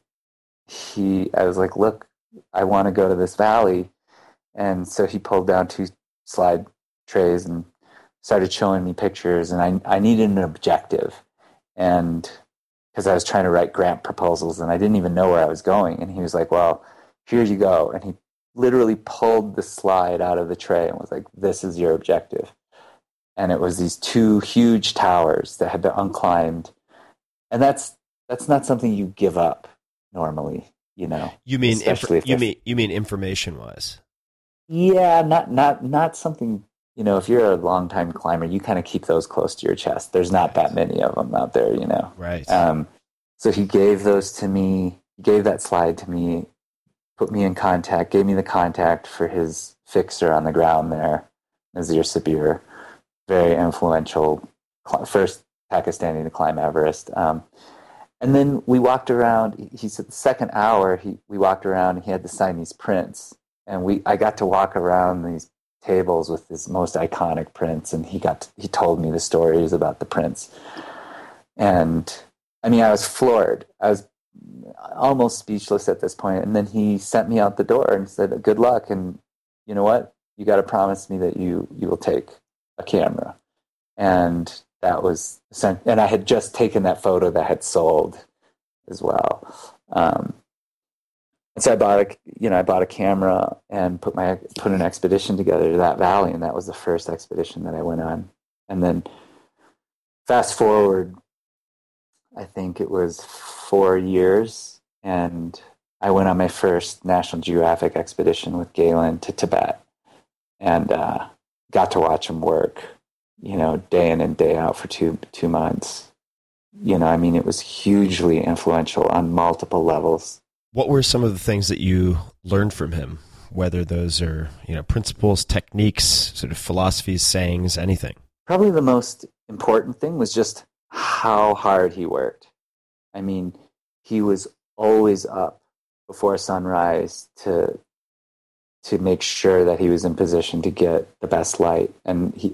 I was like, look, I want to go to this valley. And so he pulled down 2 slide trays and started showing me pictures. And I needed an objective. And because I was trying to write grant proposals and I didn't even know where I was going. And he was like, well, here you go. And he literally pulled the slide out of the tray and was like, this is your objective. And it was these 2 huge towers that had been unclimbed. And that's not something you give up normally,
You mean you mean information wise?
Yeah, not something, if you're a longtime climber, you kind of keep those close to your chest. There's not that many of them out there,
Right.
So he gave those to me, he gave that slide to me, put me in contact, gave me the contact for his fixer on the ground there, Nazir Sabir, very influential, first Pakistani to climb Everest. And then we walked around. He said the second hour, we walked around and he had to sign these prints. And I got to walk around these tables with his most iconic prints. And he told me the stories about the prints. And I mean, I was floored. I was almost speechless at this point. And then he sent me out the door and said, good luck. And you know what? You got to promise me that you will take a camera. And that was, and I had just taken that photo that had sold as well. And so I bought a camera and put an expedition together to that valley. And that was the first expedition that I went on. And then fast forward, I think it was 4 years, and I went on my first National Geographic expedition with Galen to Tibet, and got to watch him work, day in and day out for two months. It was hugely influential on multiple levels.
What were some of the things that you learned from him? Whether those are, principles, techniques, sort of philosophies, sayings, anything? Probably
the most important thing was just how hard he worked. I mean, he was always up before sunrise to make sure that he was in position to get the best light. And he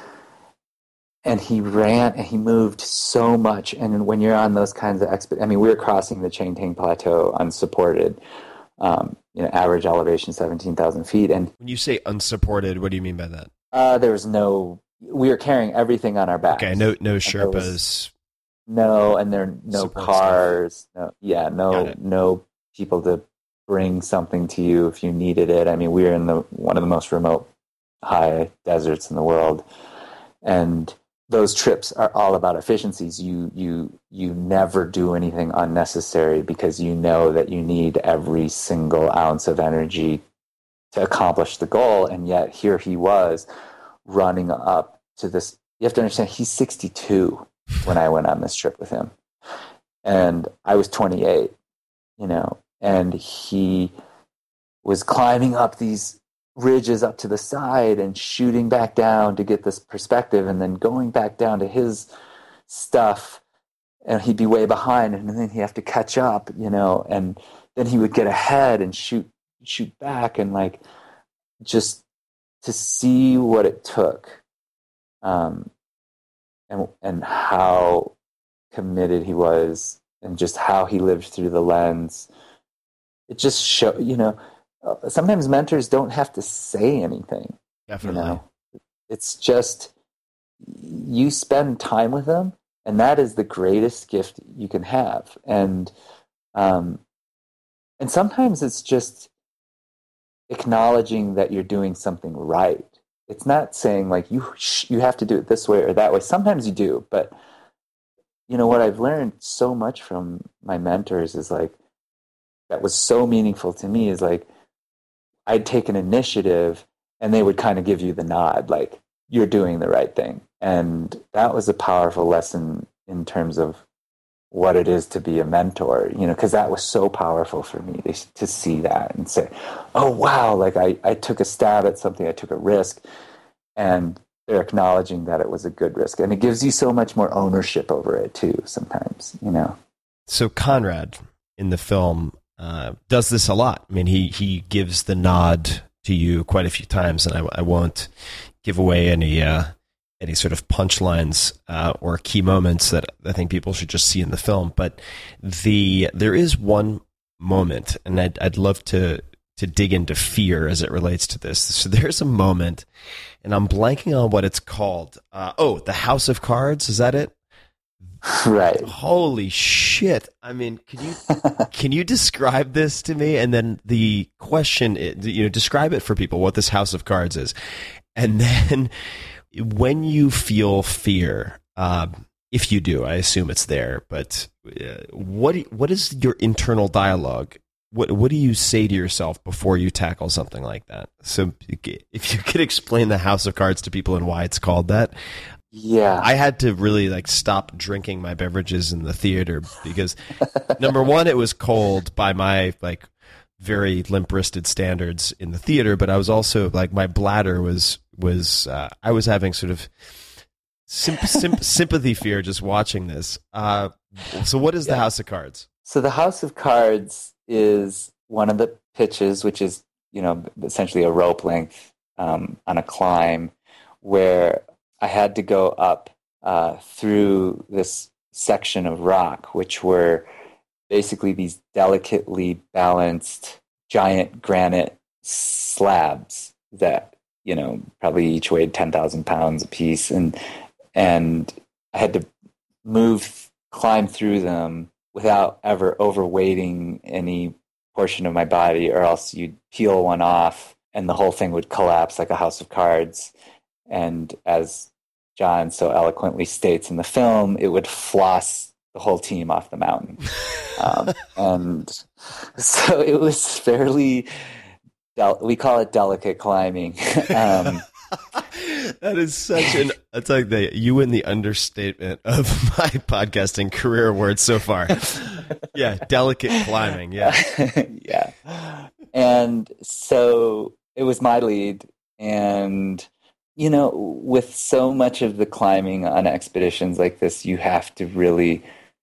ran and he moved so much. And when you're on those kinds of we were crossing the Changtang Plateau unsupported, average elevation 17,000 feet. And
when you say unsupported, what do you mean by that?
There was we were carrying everything on our backs.
Okay, no Sherpas.
And there are no cars. No people to bring something to you if you needed it. I mean, we were in one of the most remote high deserts in the world. And those trips are all about efficiencies. You never do anything unnecessary because you know that you need every single ounce of energy to accomplish the goal. And yet here he was running up to this. You have to understand, he's 62 when I went on this trip with him. And I was 28, and he was climbing up these ridges up to the side and shooting back down to get this perspective, and then going back down to his stuff, and he'd be way behind, and then he'd have to catch up, and then he would get ahead and shoot back, and just to see what it took, and how committed he was, and just how he lived through the lens. It just sometimes mentors don't have to say anything.
Definitely.
It's just you spend time with them, and that is the greatest gift you can have. And sometimes it's just acknowledging that you're doing something right. It's not saying like you have to do it this way or that way. Sometimes you do, but what I've learned so much from my mentors is like, that was so meaningful to me is like, I'd take an initiative and they would kind of give you the nod, like you're doing the right thing. And that was a powerful lesson in terms of what it is to be a mentor, because that was so powerful for me to see that and say, oh, wow, like I took a stab at something, I took a risk, and they're acknowledging that it was a good risk. And it gives you so much more ownership over it too sometimes,
So Conrad in the film does this a lot. I mean, he gives the nod to you quite a few times, and I won't give away any sort of punchlines or key moments that I think people should just see in the film. But there is one moment, and I'd love to dig into fear as it relates to this. So there's a moment, and I'm blanking on what it's called. The House of Cards, is that it?
Right.
Holy shit. I mean, can you describe this to me? And then the question, describe it for people, what this House of Cards is. And then when you feel fear, if you do, I assume it's there, but what is your internal dialogue? What do you say to yourself before you tackle something like that? So if you could explain the House of Cards to people and why it's called that.
Yeah.
I had to really stop drinking my beverages in the theater because number one, it was cold by my very limp-wristed standards in the theater, but I was also my bladder was I was having sort of sympathy fear just watching this. So what is the House of Cards?
So the House of Cards is one of the pitches, which is, essentially a rope length on a climb where I had to go up through this section of rock, which were basically these delicately balanced giant granite slabs that, probably each weighed 10,000 pounds a piece. And I had to climb through them without ever overweighting any portion of my body, or else you'd peel one off and the whole thing would collapse like a house of cards. And as John so eloquently states in the film, it would floss the whole team off the mountain. And so it was fairly, we call it delicate climbing.
That is such it's like you win the understatement of my podcasting career award so far. Yeah, delicate climbing. Yeah.
Yeah. And so it was my lead. And, with so much of the climbing on expeditions like this, you have to really,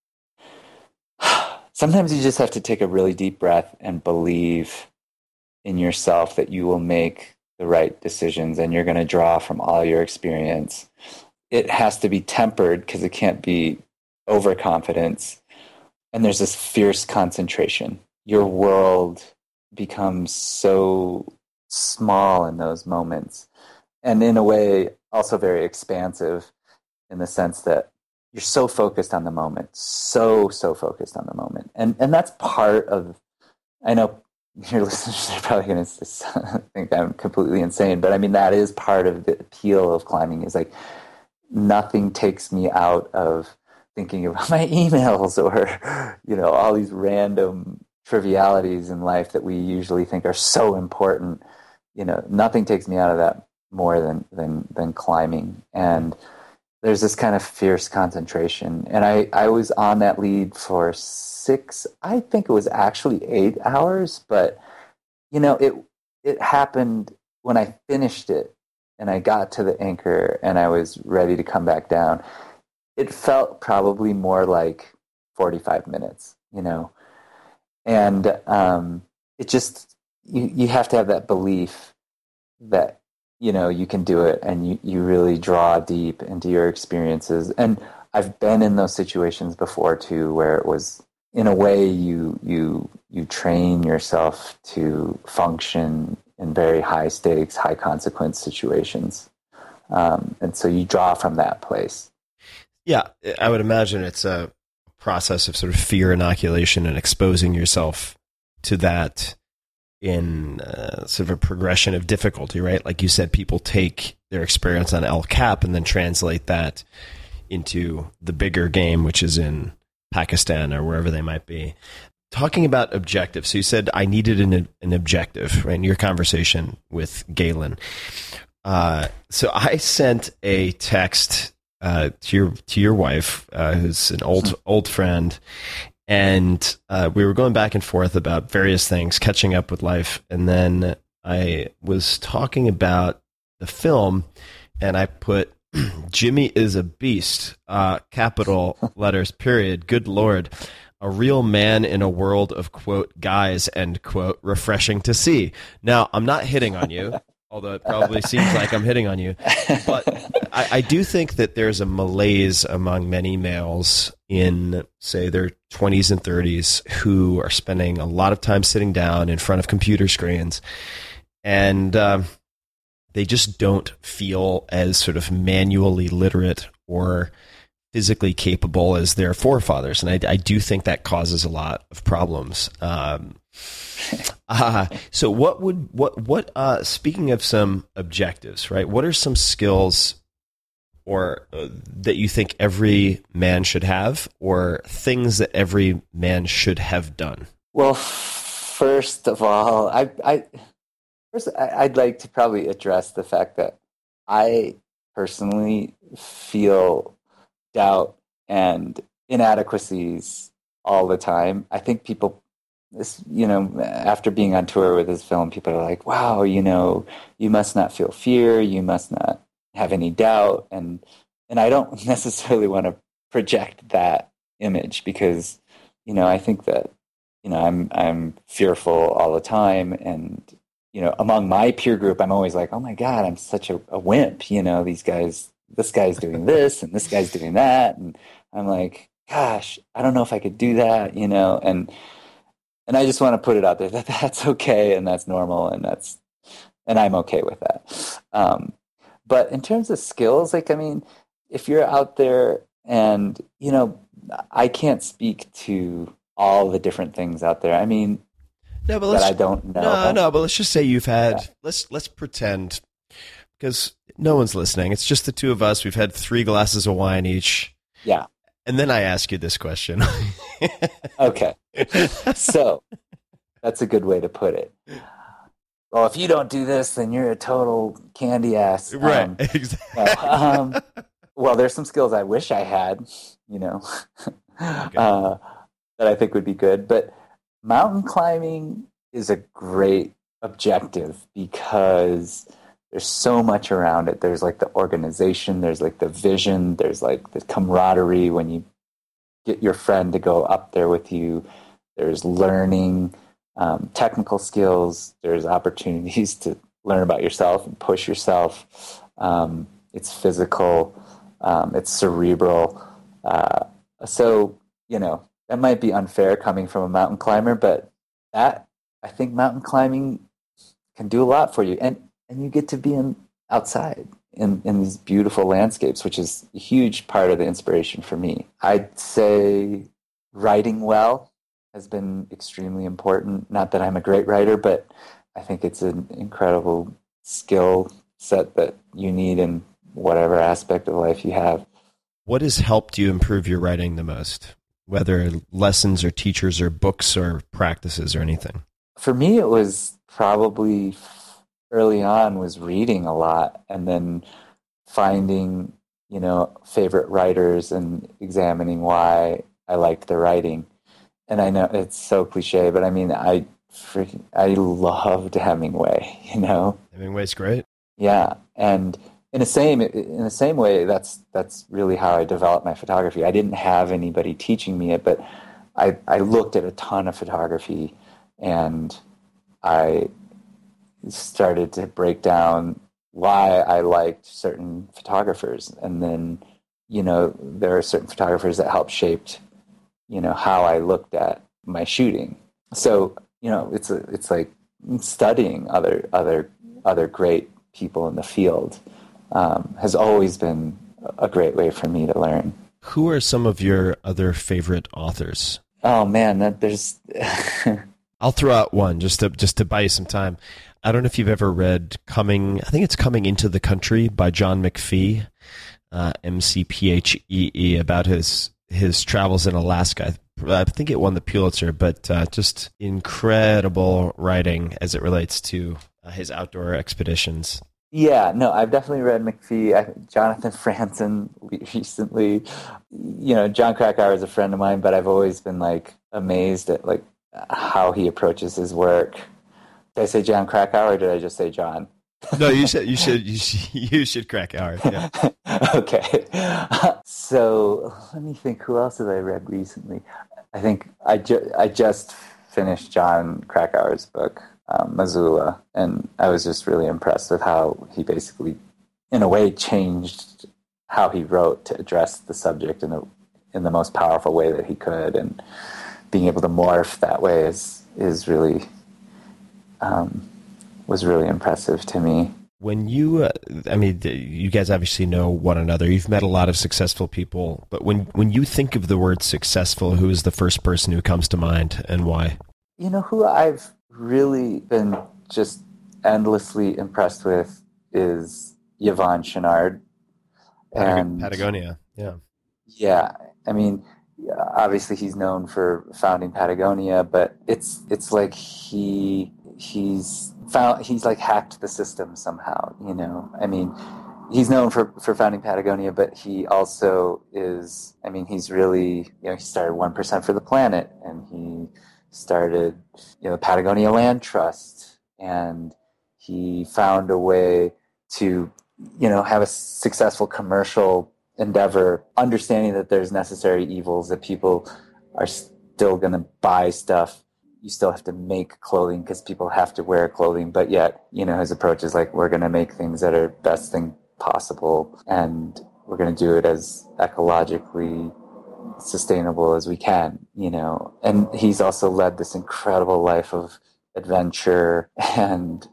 sometimes you just have to take a really deep breath and believe in yourself that you will make the right decisions and you're going to draw from all your experience. It has to be tempered because it can't be overconfidence. And there's this fierce concentration. Your world becomes so small in those moments. And in a way, also very expansive in the sense that you're so focused on the moment, so focused on the moment. And that's part of, I know your listeners are probably going to think I'm completely insane, but I mean, that is part of the appeal of climbing is nothing takes me out of thinking about my emails or, all these random trivialities in life that we usually think are so important. Nothing takes me out of that more than climbing. And there's this kind of fierce concentration. And I was on that lead for 6, I think it was actually 8 hours, but it happened when I finished it and I got to the anchor and I was ready to come back down. It felt probably more like 45 minutes, and it just, you have to have that belief that, you can do it, and you really draw deep into your experiences. And I've been in those situations before too, where it was, in a way, you train yourself to function in very high stakes, high consequence situations. And so you draw from that place.
Yeah, I would imagine it's a process of sort of fear inoculation and exposing yourself to that in sort of a progression of difficulty, right? Like you said, people take their experience on El Cap and then translate that into the bigger game, which is in Pakistan or wherever they might be. Talking about objectives, so you said I needed an objective, right, in your conversation with Galen. So I sent a text to your wife, who's an old friend, and we were going back and forth about various things, catching up with life, and then I was talking about the film, and I put Jimmy is a beast, capital letters, period. Good Lord. A real man in a world of, quote, guys, end quote, refreshing to see. Now, I'm not hitting on you, although it probably seems like I'm hitting on you. But I do think that there's a malaise among many males in, say, their 20s and 30s who are spending a lot of time sitting down in front of computer screens. And they just don't feel as sort of manually literate or physically capable as their forefathers, and I do think that causes a lot of problems. So, what? Speaking of some objectives, right? What are some skills, or that you think every man should have, or things that every man should have done?
Well, first of all, I'd like to probably address the fact that I personally feel doubt and inadequacies all the time. I think people, after being on tour with this film, people are like, wow, you must not feel fear, you must not have any doubt. And I don't necessarily want to project that image because, I think that, I'm fearful all the time. And, among my peer group, I'm always like, oh my God, I'm such a wimp. This guy's doing this and this guy's doing that. And I'm like, gosh, I don't know if I could do that, and I just want to put it out there that that's okay. And that's normal. And I'm okay with that. But in terms of skills, if you're out there and, I can't speak to all the different things out there.
No, but
that I don't know.
No, but let's just say you've had, let's pretend, because no one's listening. It's just the two of us. We've had 3 glasses of wine each.
Yeah.
And then I ask you this question.
Okay. So that's a good way to put it. Well, if you don't do this, then you're a total candy ass.
Right. Exactly.
Well, there's some skills I wish I had, that I think would be good. But mountain climbing is a great objective because there's so much around it. There's like the organization, there's like the vision, there's like the camaraderie when you get your friend to go up there with you. There's learning, technical skills, there's opportunities to learn about yourself and push yourself. It's physical, it's cerebral. So, that might be unfair coming from a mountain climber, but I think mountain climbing can do a lot for you. And you get to be outside in these beautiful landscapes, which is a huge part of the inspiration for me. I'd say writing well has been extremely important. Not that I'm a great writer, but I think it's an incredible skill set that you need in whatever aspect of life you have.
What has helped you improve your writing the most? Whether lessons or teachers or books or practices or anything?
For me, it was probably early on was reading a lot and then finding, favorite writers and examining why I liked their writing. And I know it's so cliche, but I loved Hemingway,
Hemingway's great.
Yeah. And in the same way, that's really how I developed my photography. I didn't have anybody teaching me it, but I looked at a ton of photography and I started to break down why I liked certain photographers. And then, there are certain photographers that helped shaped, how I looked at my shooting. So, it's like studying other great people in the field has always been a great way for me to learn.
Who are some of your other favorite authors?
Oh man, there's
I'll throw out one just to buy you some time. I don't know if you've ever read Coming Into the Country by John McPhee, McPhee, about his travels in Alaska. I think it won the Pulitzer, but just incredible writing as it relates to his outdoor expeditions.
Yeah, no, I've definitely read McPhee. Jonathan Franzen recently. John Krakauer is a friend of mine, but I've always been like amazed at like how he approaches his work. Did I say John Krakauer or did I just say John?
No, you should Krakauer. Yeah.
Okay. So let me think. Who else have I read recently? I think I just finished John Krakauer's book, Missoula, and I was just really impressed with how he basically, in a way, changed how he wrote to address the subject in the most powerful way that he could, and being able to morph that way is really was really impressive to me.
When you, you guys obviously know one another. You've met a lot of successful people, but when you think of the word successful, who is the first person who comes to mind and why?
You know who I've really been just endlessly impressed with is Yvon Chouinard. And
Patagonia, yeah.
Yeah, I mean, obviously he's known for founding Patagonia, but it's like he's like hacked the system somehow, you know. I mean, he's known for founding Patagonia, but he also is, I mean, he's really, he started 1% for the Planet, and he started, Patagonia Land Trust, and he found a way to, have a successful commercial endeavor, understanding that there's necessary evils, that people are still going to buy stuff. You still have to make clothing because people have to wear clothing, but yet, his approach is like, we're going to make things that are best thing possible, and we're going to do it as ecologically sustainable as we can, and he's also led this incredible life of adventure, and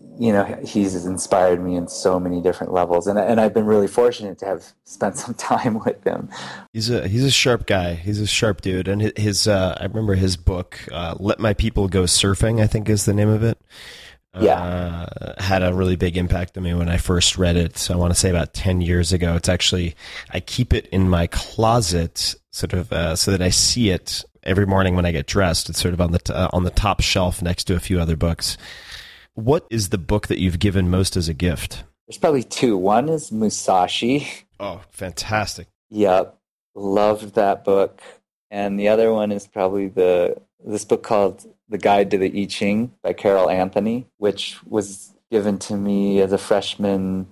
he's inspired me in so many different levels, and I've been really fortunate to have spent some time with him.
He's a sharp guy. He's a sharp dude, and his I remember his book, "Let My People Go Surfing," I think is the name of it.
Yeah,
had a really big impact on me when I first read it. So I want to say about 10 years ago. It's actually, I keep it in my closet, sort of, so that I see it every morning when I get dressed. It's sort of on the top shelf next to a few other books. What is the book that you've given most as a gift?
There's probably two. One is Musashi.
Oh, fantastic!
Yep, loved that book. And the other one is probably this book called The Guide to the I Ching by Carol Anthony, which was given to me as a freshman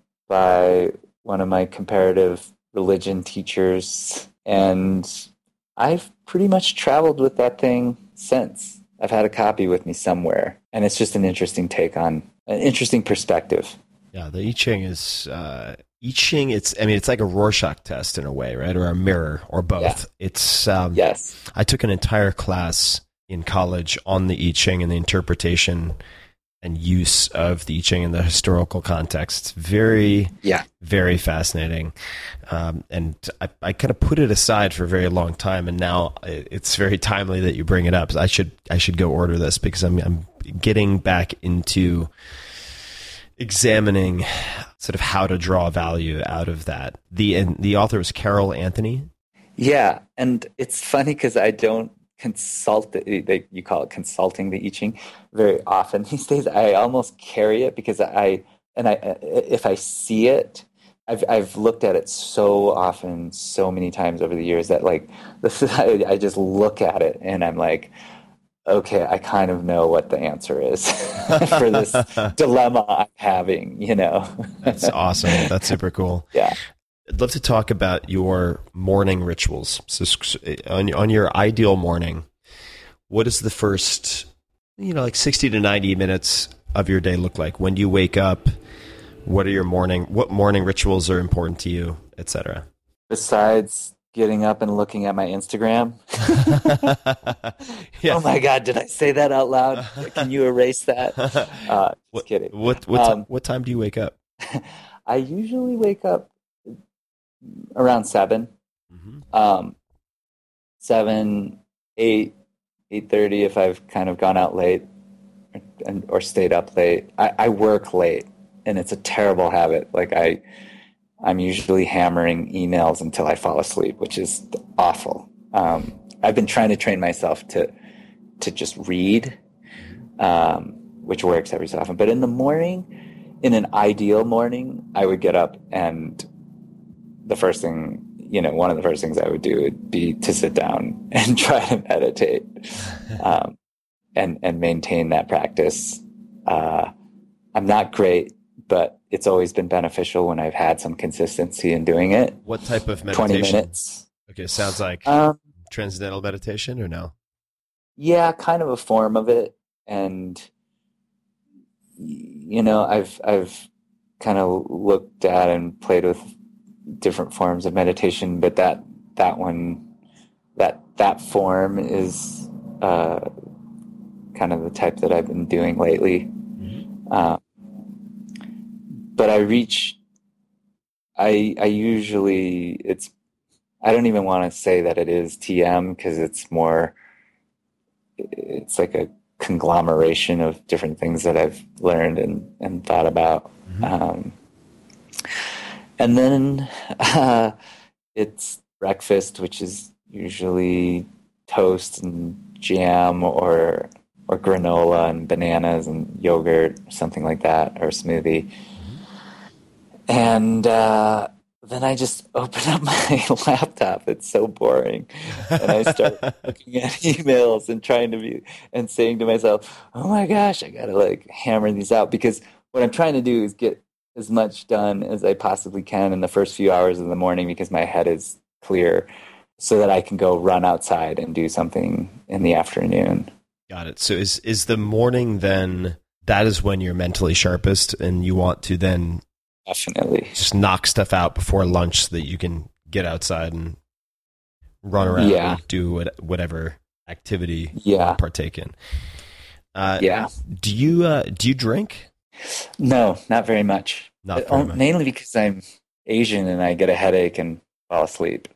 by one of my comparative religion teachers. And I've pretty much traveled with that thing since. I've had a copy with me somewhere. And it's just an interesting take on, an interesting perspective.
Yeah, the I Ching is... I Ching, it's like a Rorschach test in a way, right? Or a mirror, or both. Yeah. It's
yes.
I took an entire class in college on the I Ching and the interpretation and use of the I Ching in the historical context. Very, very fascinating. And I kind of put it aside for a very long time, and now it's very timely that you bring it up. I should go order this because I'm getting back into examining sort of how to draw value out of that. The author was Carol Anthony.
Yeah, and it's funny because I don't consult you call it consulting the I Ching very often these days. I almost carry it because if I see it, I've looked at it so often, so many times over the years that like I just look at it and I'm like, okay, I kind of know what the answer is for this dilemma I'm having,
That's awesome. That's super cool.
Yeah.
I'd love to talk about your morning rituals. So on your ideal morning, what does the first, like 60 to 90 minutes of your day look like? When do you wake up? What morning rituals are important to you, etc.?
Besides getting up and looking at my Instagram.
Yeah.
Oh my God, did I say that out loud? Can you erase that? Just kidding.
What time do you wake up?
I usually wake up around 7. 7, 8, 8:30 if I've kind of gone out late or stayed up late. I work late, and it's a terrible habit. Like I'm usually hammering emails until I fall asleep, which is awful. I've been trying to train myself to just read, which works every so often. But in the morning, in an ideal morning, I would get up, and the first thing, one of the first things I would do would be to sit down and try to meditate, and maintain that practice. I'm not great, but it's always been beneficial when I've had some consistency in doing it.
What type of meditation?
20 minutes.
Okay, sounds like transcendental meditation, or no?
Yeah, kind of a form of it. And I've kind of looked at and played with different forms of meditation, but that form is kind of the type that I've been doing lately. But I usually, I don't even want to say that it is TM, because it's like a conglomeration of different things that I've learned and thought about. And then it's breakfast, which is usually toast and jam or granola and bananas and yogurt, something like that, or a smoothie. And then I just open up my laptop. It's so boring. And I start looking at emails and and saying to myself, oh my gosh, I got to hammer these out, because what I'm trying to do is get as much done as I possibly can in the first few hours of the morning, because my head is clear, so that I can go run outside and do something in the afternoon.
Got it. So is the morning then, that is when you're mentally sharpest, and you want to then
definitely
just knock stuff out before lunch so that you can get outside and run around and do whatever activity you partake in. Do you drink?
No, not very much.
Not very much.
Mainly because I'm Asian and I get a headache and fall asleep.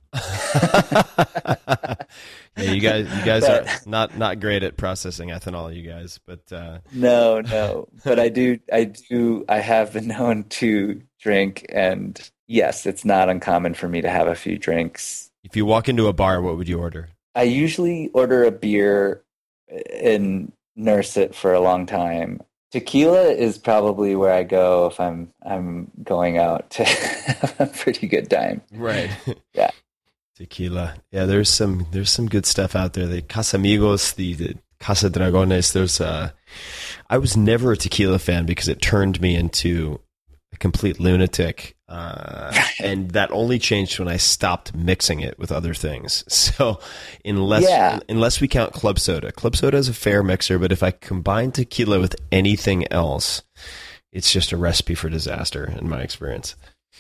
Yeah, you guys are not great at processing ethanol, you guys. But
no. But I have been known to drink, and yes, it's not uncommon for me to have a few drinks.
If you walk into a bar, what would you order?
I usually order a beer and nurse it for a long time. Tequila is probably where I go if I'm going out to have a pretty good time.
Right.
Yeah.
Tequila. Yeah, there's some good stuff out there. The Casamigos, the Casa Dragones. I was never a tequila fan because it turned me into a complete lunatic. And that only changed when I stopped mixing it with other things. So unless we count club soda is a fair mixer, but if I combine tequila with anything else, it's just a recipe for disaster in my experience.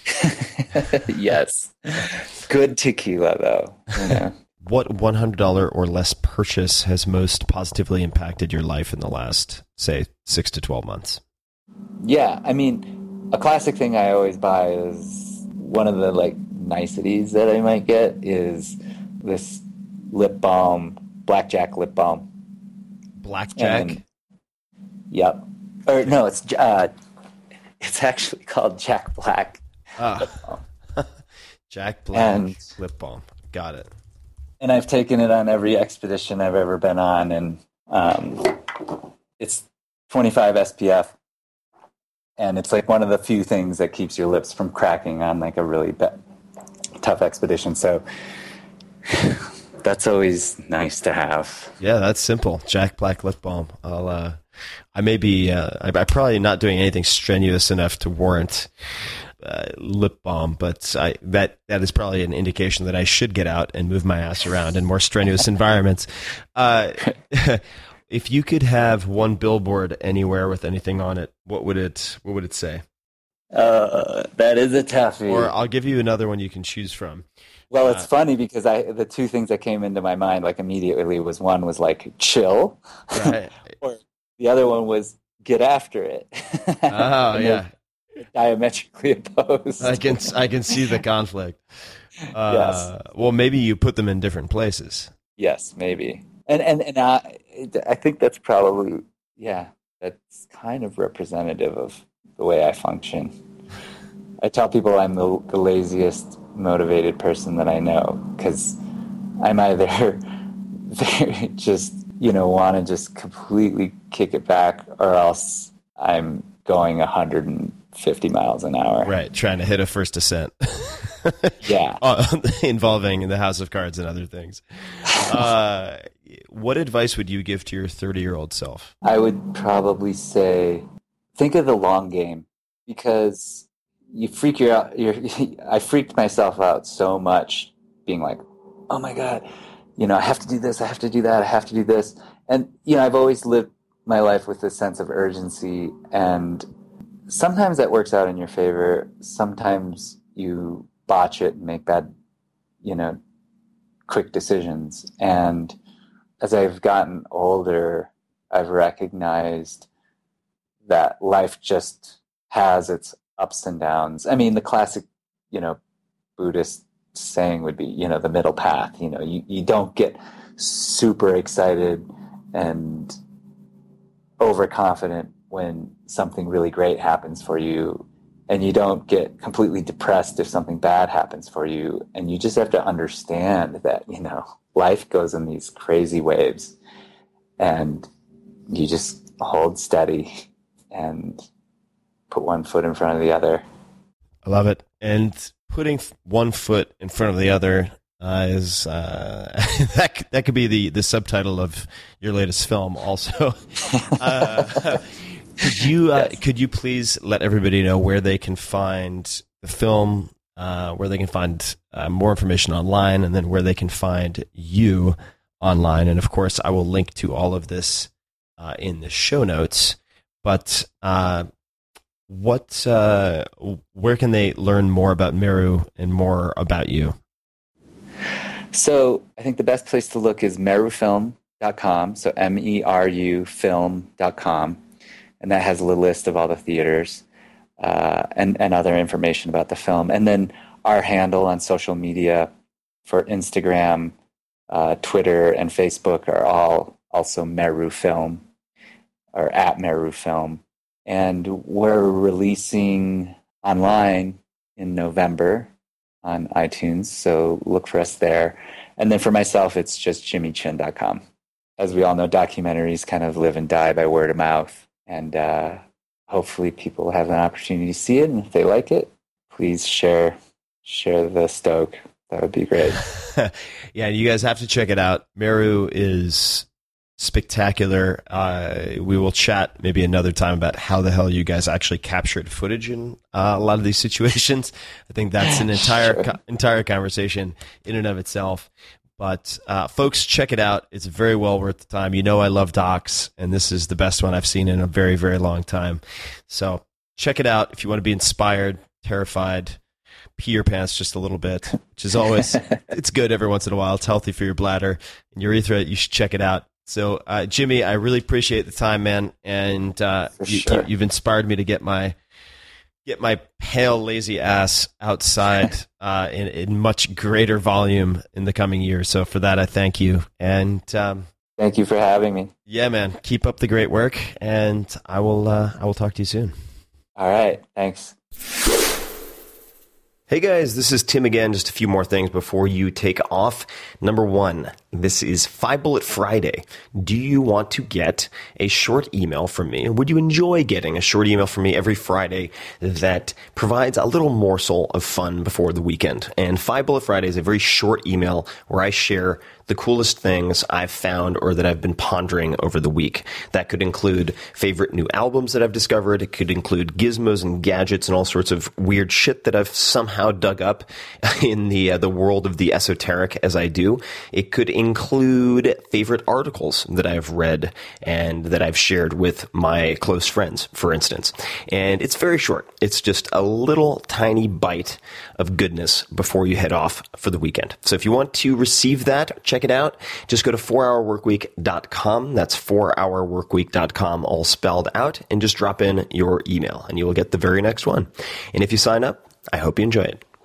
Yes. Good tequila though.
What $100 or less purchase has most positively impacted your life in the last, say, 6 to 12 months?
Yeah, I mean, a classic thing I always buy is one of the niceties that I might get is this lip balm, Blackjack lip balm.
Blackjack?
Yep. Or no, it's actually called Jack Black.
Lip balm. Jack Black lip balm. Got it.
And I've taken it on every expedition I've ever been on, and it's 25 SPF. And it's one of the few things that keeps your lips from cracking on a really tough expedition. So that's always nice to have.
Yeah, that's simple. Jack Black lip balm. I'm probably not doing anything strenuous enough to warrant lip balm, but that is probably an indication that I should get out and move my ass around in more strenuous environments. If you could have one billboard anywhere with anything on it, what would it say?
That is a toughie.
Or I'll give you another one you can choose from.
Well, it's funny because the two things that came into my mind immediately was one was chill,
right.
Or the other one was get after it.
Oh yeah,
diametrically opposed.
I can see the conflict.
Yes.
Well, maybe you put them in different places.
Yes, maybe. And I think that's probably, that's kind of representative of the way I function. I tell people I'm the laziest motivated person that I know, because I'm either just, want to just completely kick it back, or else I'm going 150 miles an hour.
Right, trying to hit a first ascent.
Yeah.
Involving the House of Cards and other things. What advice would you give to your 30-year-old self?
I would probably say, think of the long game, because you freak you out. I freaked myself out so much, being like, oh my God, I have to do this, I have to do that, I have to do this. And, I've always lived my life with this sense of urgency, and sometimes that works out in your favor. Sometimes you botch it and make bad, quick decisions. And as I've gotten older, I've recognized that life just has its ups and downs. I mean, the classic, Buddhist saying would be, the middle path. You don't get super excited and overconfident when something really great happens for you, and you don't get completely depressed if something bad happens for you. And you just have to understand that, life goes in these crazy waves, and you just hold steady and put one foot in front of the other.
I love it. And putting one foot in front of the other is that could be the subtitle of your latest film also. Could you please let everybody know where they can find the film, where they can find more information online, and then where they can find you online? And of course, I will link to all of this in the show notes. But where can they learn more about Meru and more about you?
So I think the best place to look is merufilm.com. So MERU film.com. And that has a list of all the theaters and other information about the film. And then our handle on social media for Instagram, Twitter, and Facebook are all also Meru Film, or at Meru Film. And we're releasing online in November on iTunes, so look for us there. And then for myself, it's just jimmychin.com. As we all know, documentaries kind of live and die by word of mouth. And hopefully people have an opportunity to see it. And if they like it, please share the stoke. That would be great.
Yeah, you guys have to check it out. Meru is spectacular. We will chat maybe another time about how the hell you guys actually captured footage in a lot of these situations. I think that's an entire conversation in and of itself. But folks, check it out. It's very well worth the time. I love docs, and this is the best one I've seen in a very, very long time. So check it out if you want to be inspired, terrified, pee your pants just a little bit, which is always, it's good every once in a while. It's healthy for your bladder and urethra. You should check it out. So, Jimmy, I really appreciate the time, man. And you've inspired me to get my pale, lazy ass outside in much greater volume in the coming years. So for that, I thank you. And
thank you for having me.
Yeah, man. Keep up the great work, and I will talk to you soon.
All right. Thanks.
Hey guys, this is Tim again. Just a few more things before you take off. Number one, this is 5 Bullet Friday. Do you want to get a short email from me? Would you enjoy getting a short email from me every Friday that provides a little morsel of fun before the weekend? And 5 Bullet Friday is a very short email where I share the coolest things I've found or that I've been pondering over the week. That could include favorite new albums that I've discovered. It could include gizmos and gadgets and all sorts of weird shit that I've somehow dug up in the world of the esoteric as I do. It could include favorite articles that I've read and that I've shared with my close friends, for instance. And it's very short. It's just a little tiny bite of goodness before you head off for the weekend. So if you want to receive that, check it out. Just go to 4hourworkweek.com. That's 4hourworkweek.com, all spelled out, and just drop in your email and you will get the very next one. And if you sign up, I hope you enjoy it.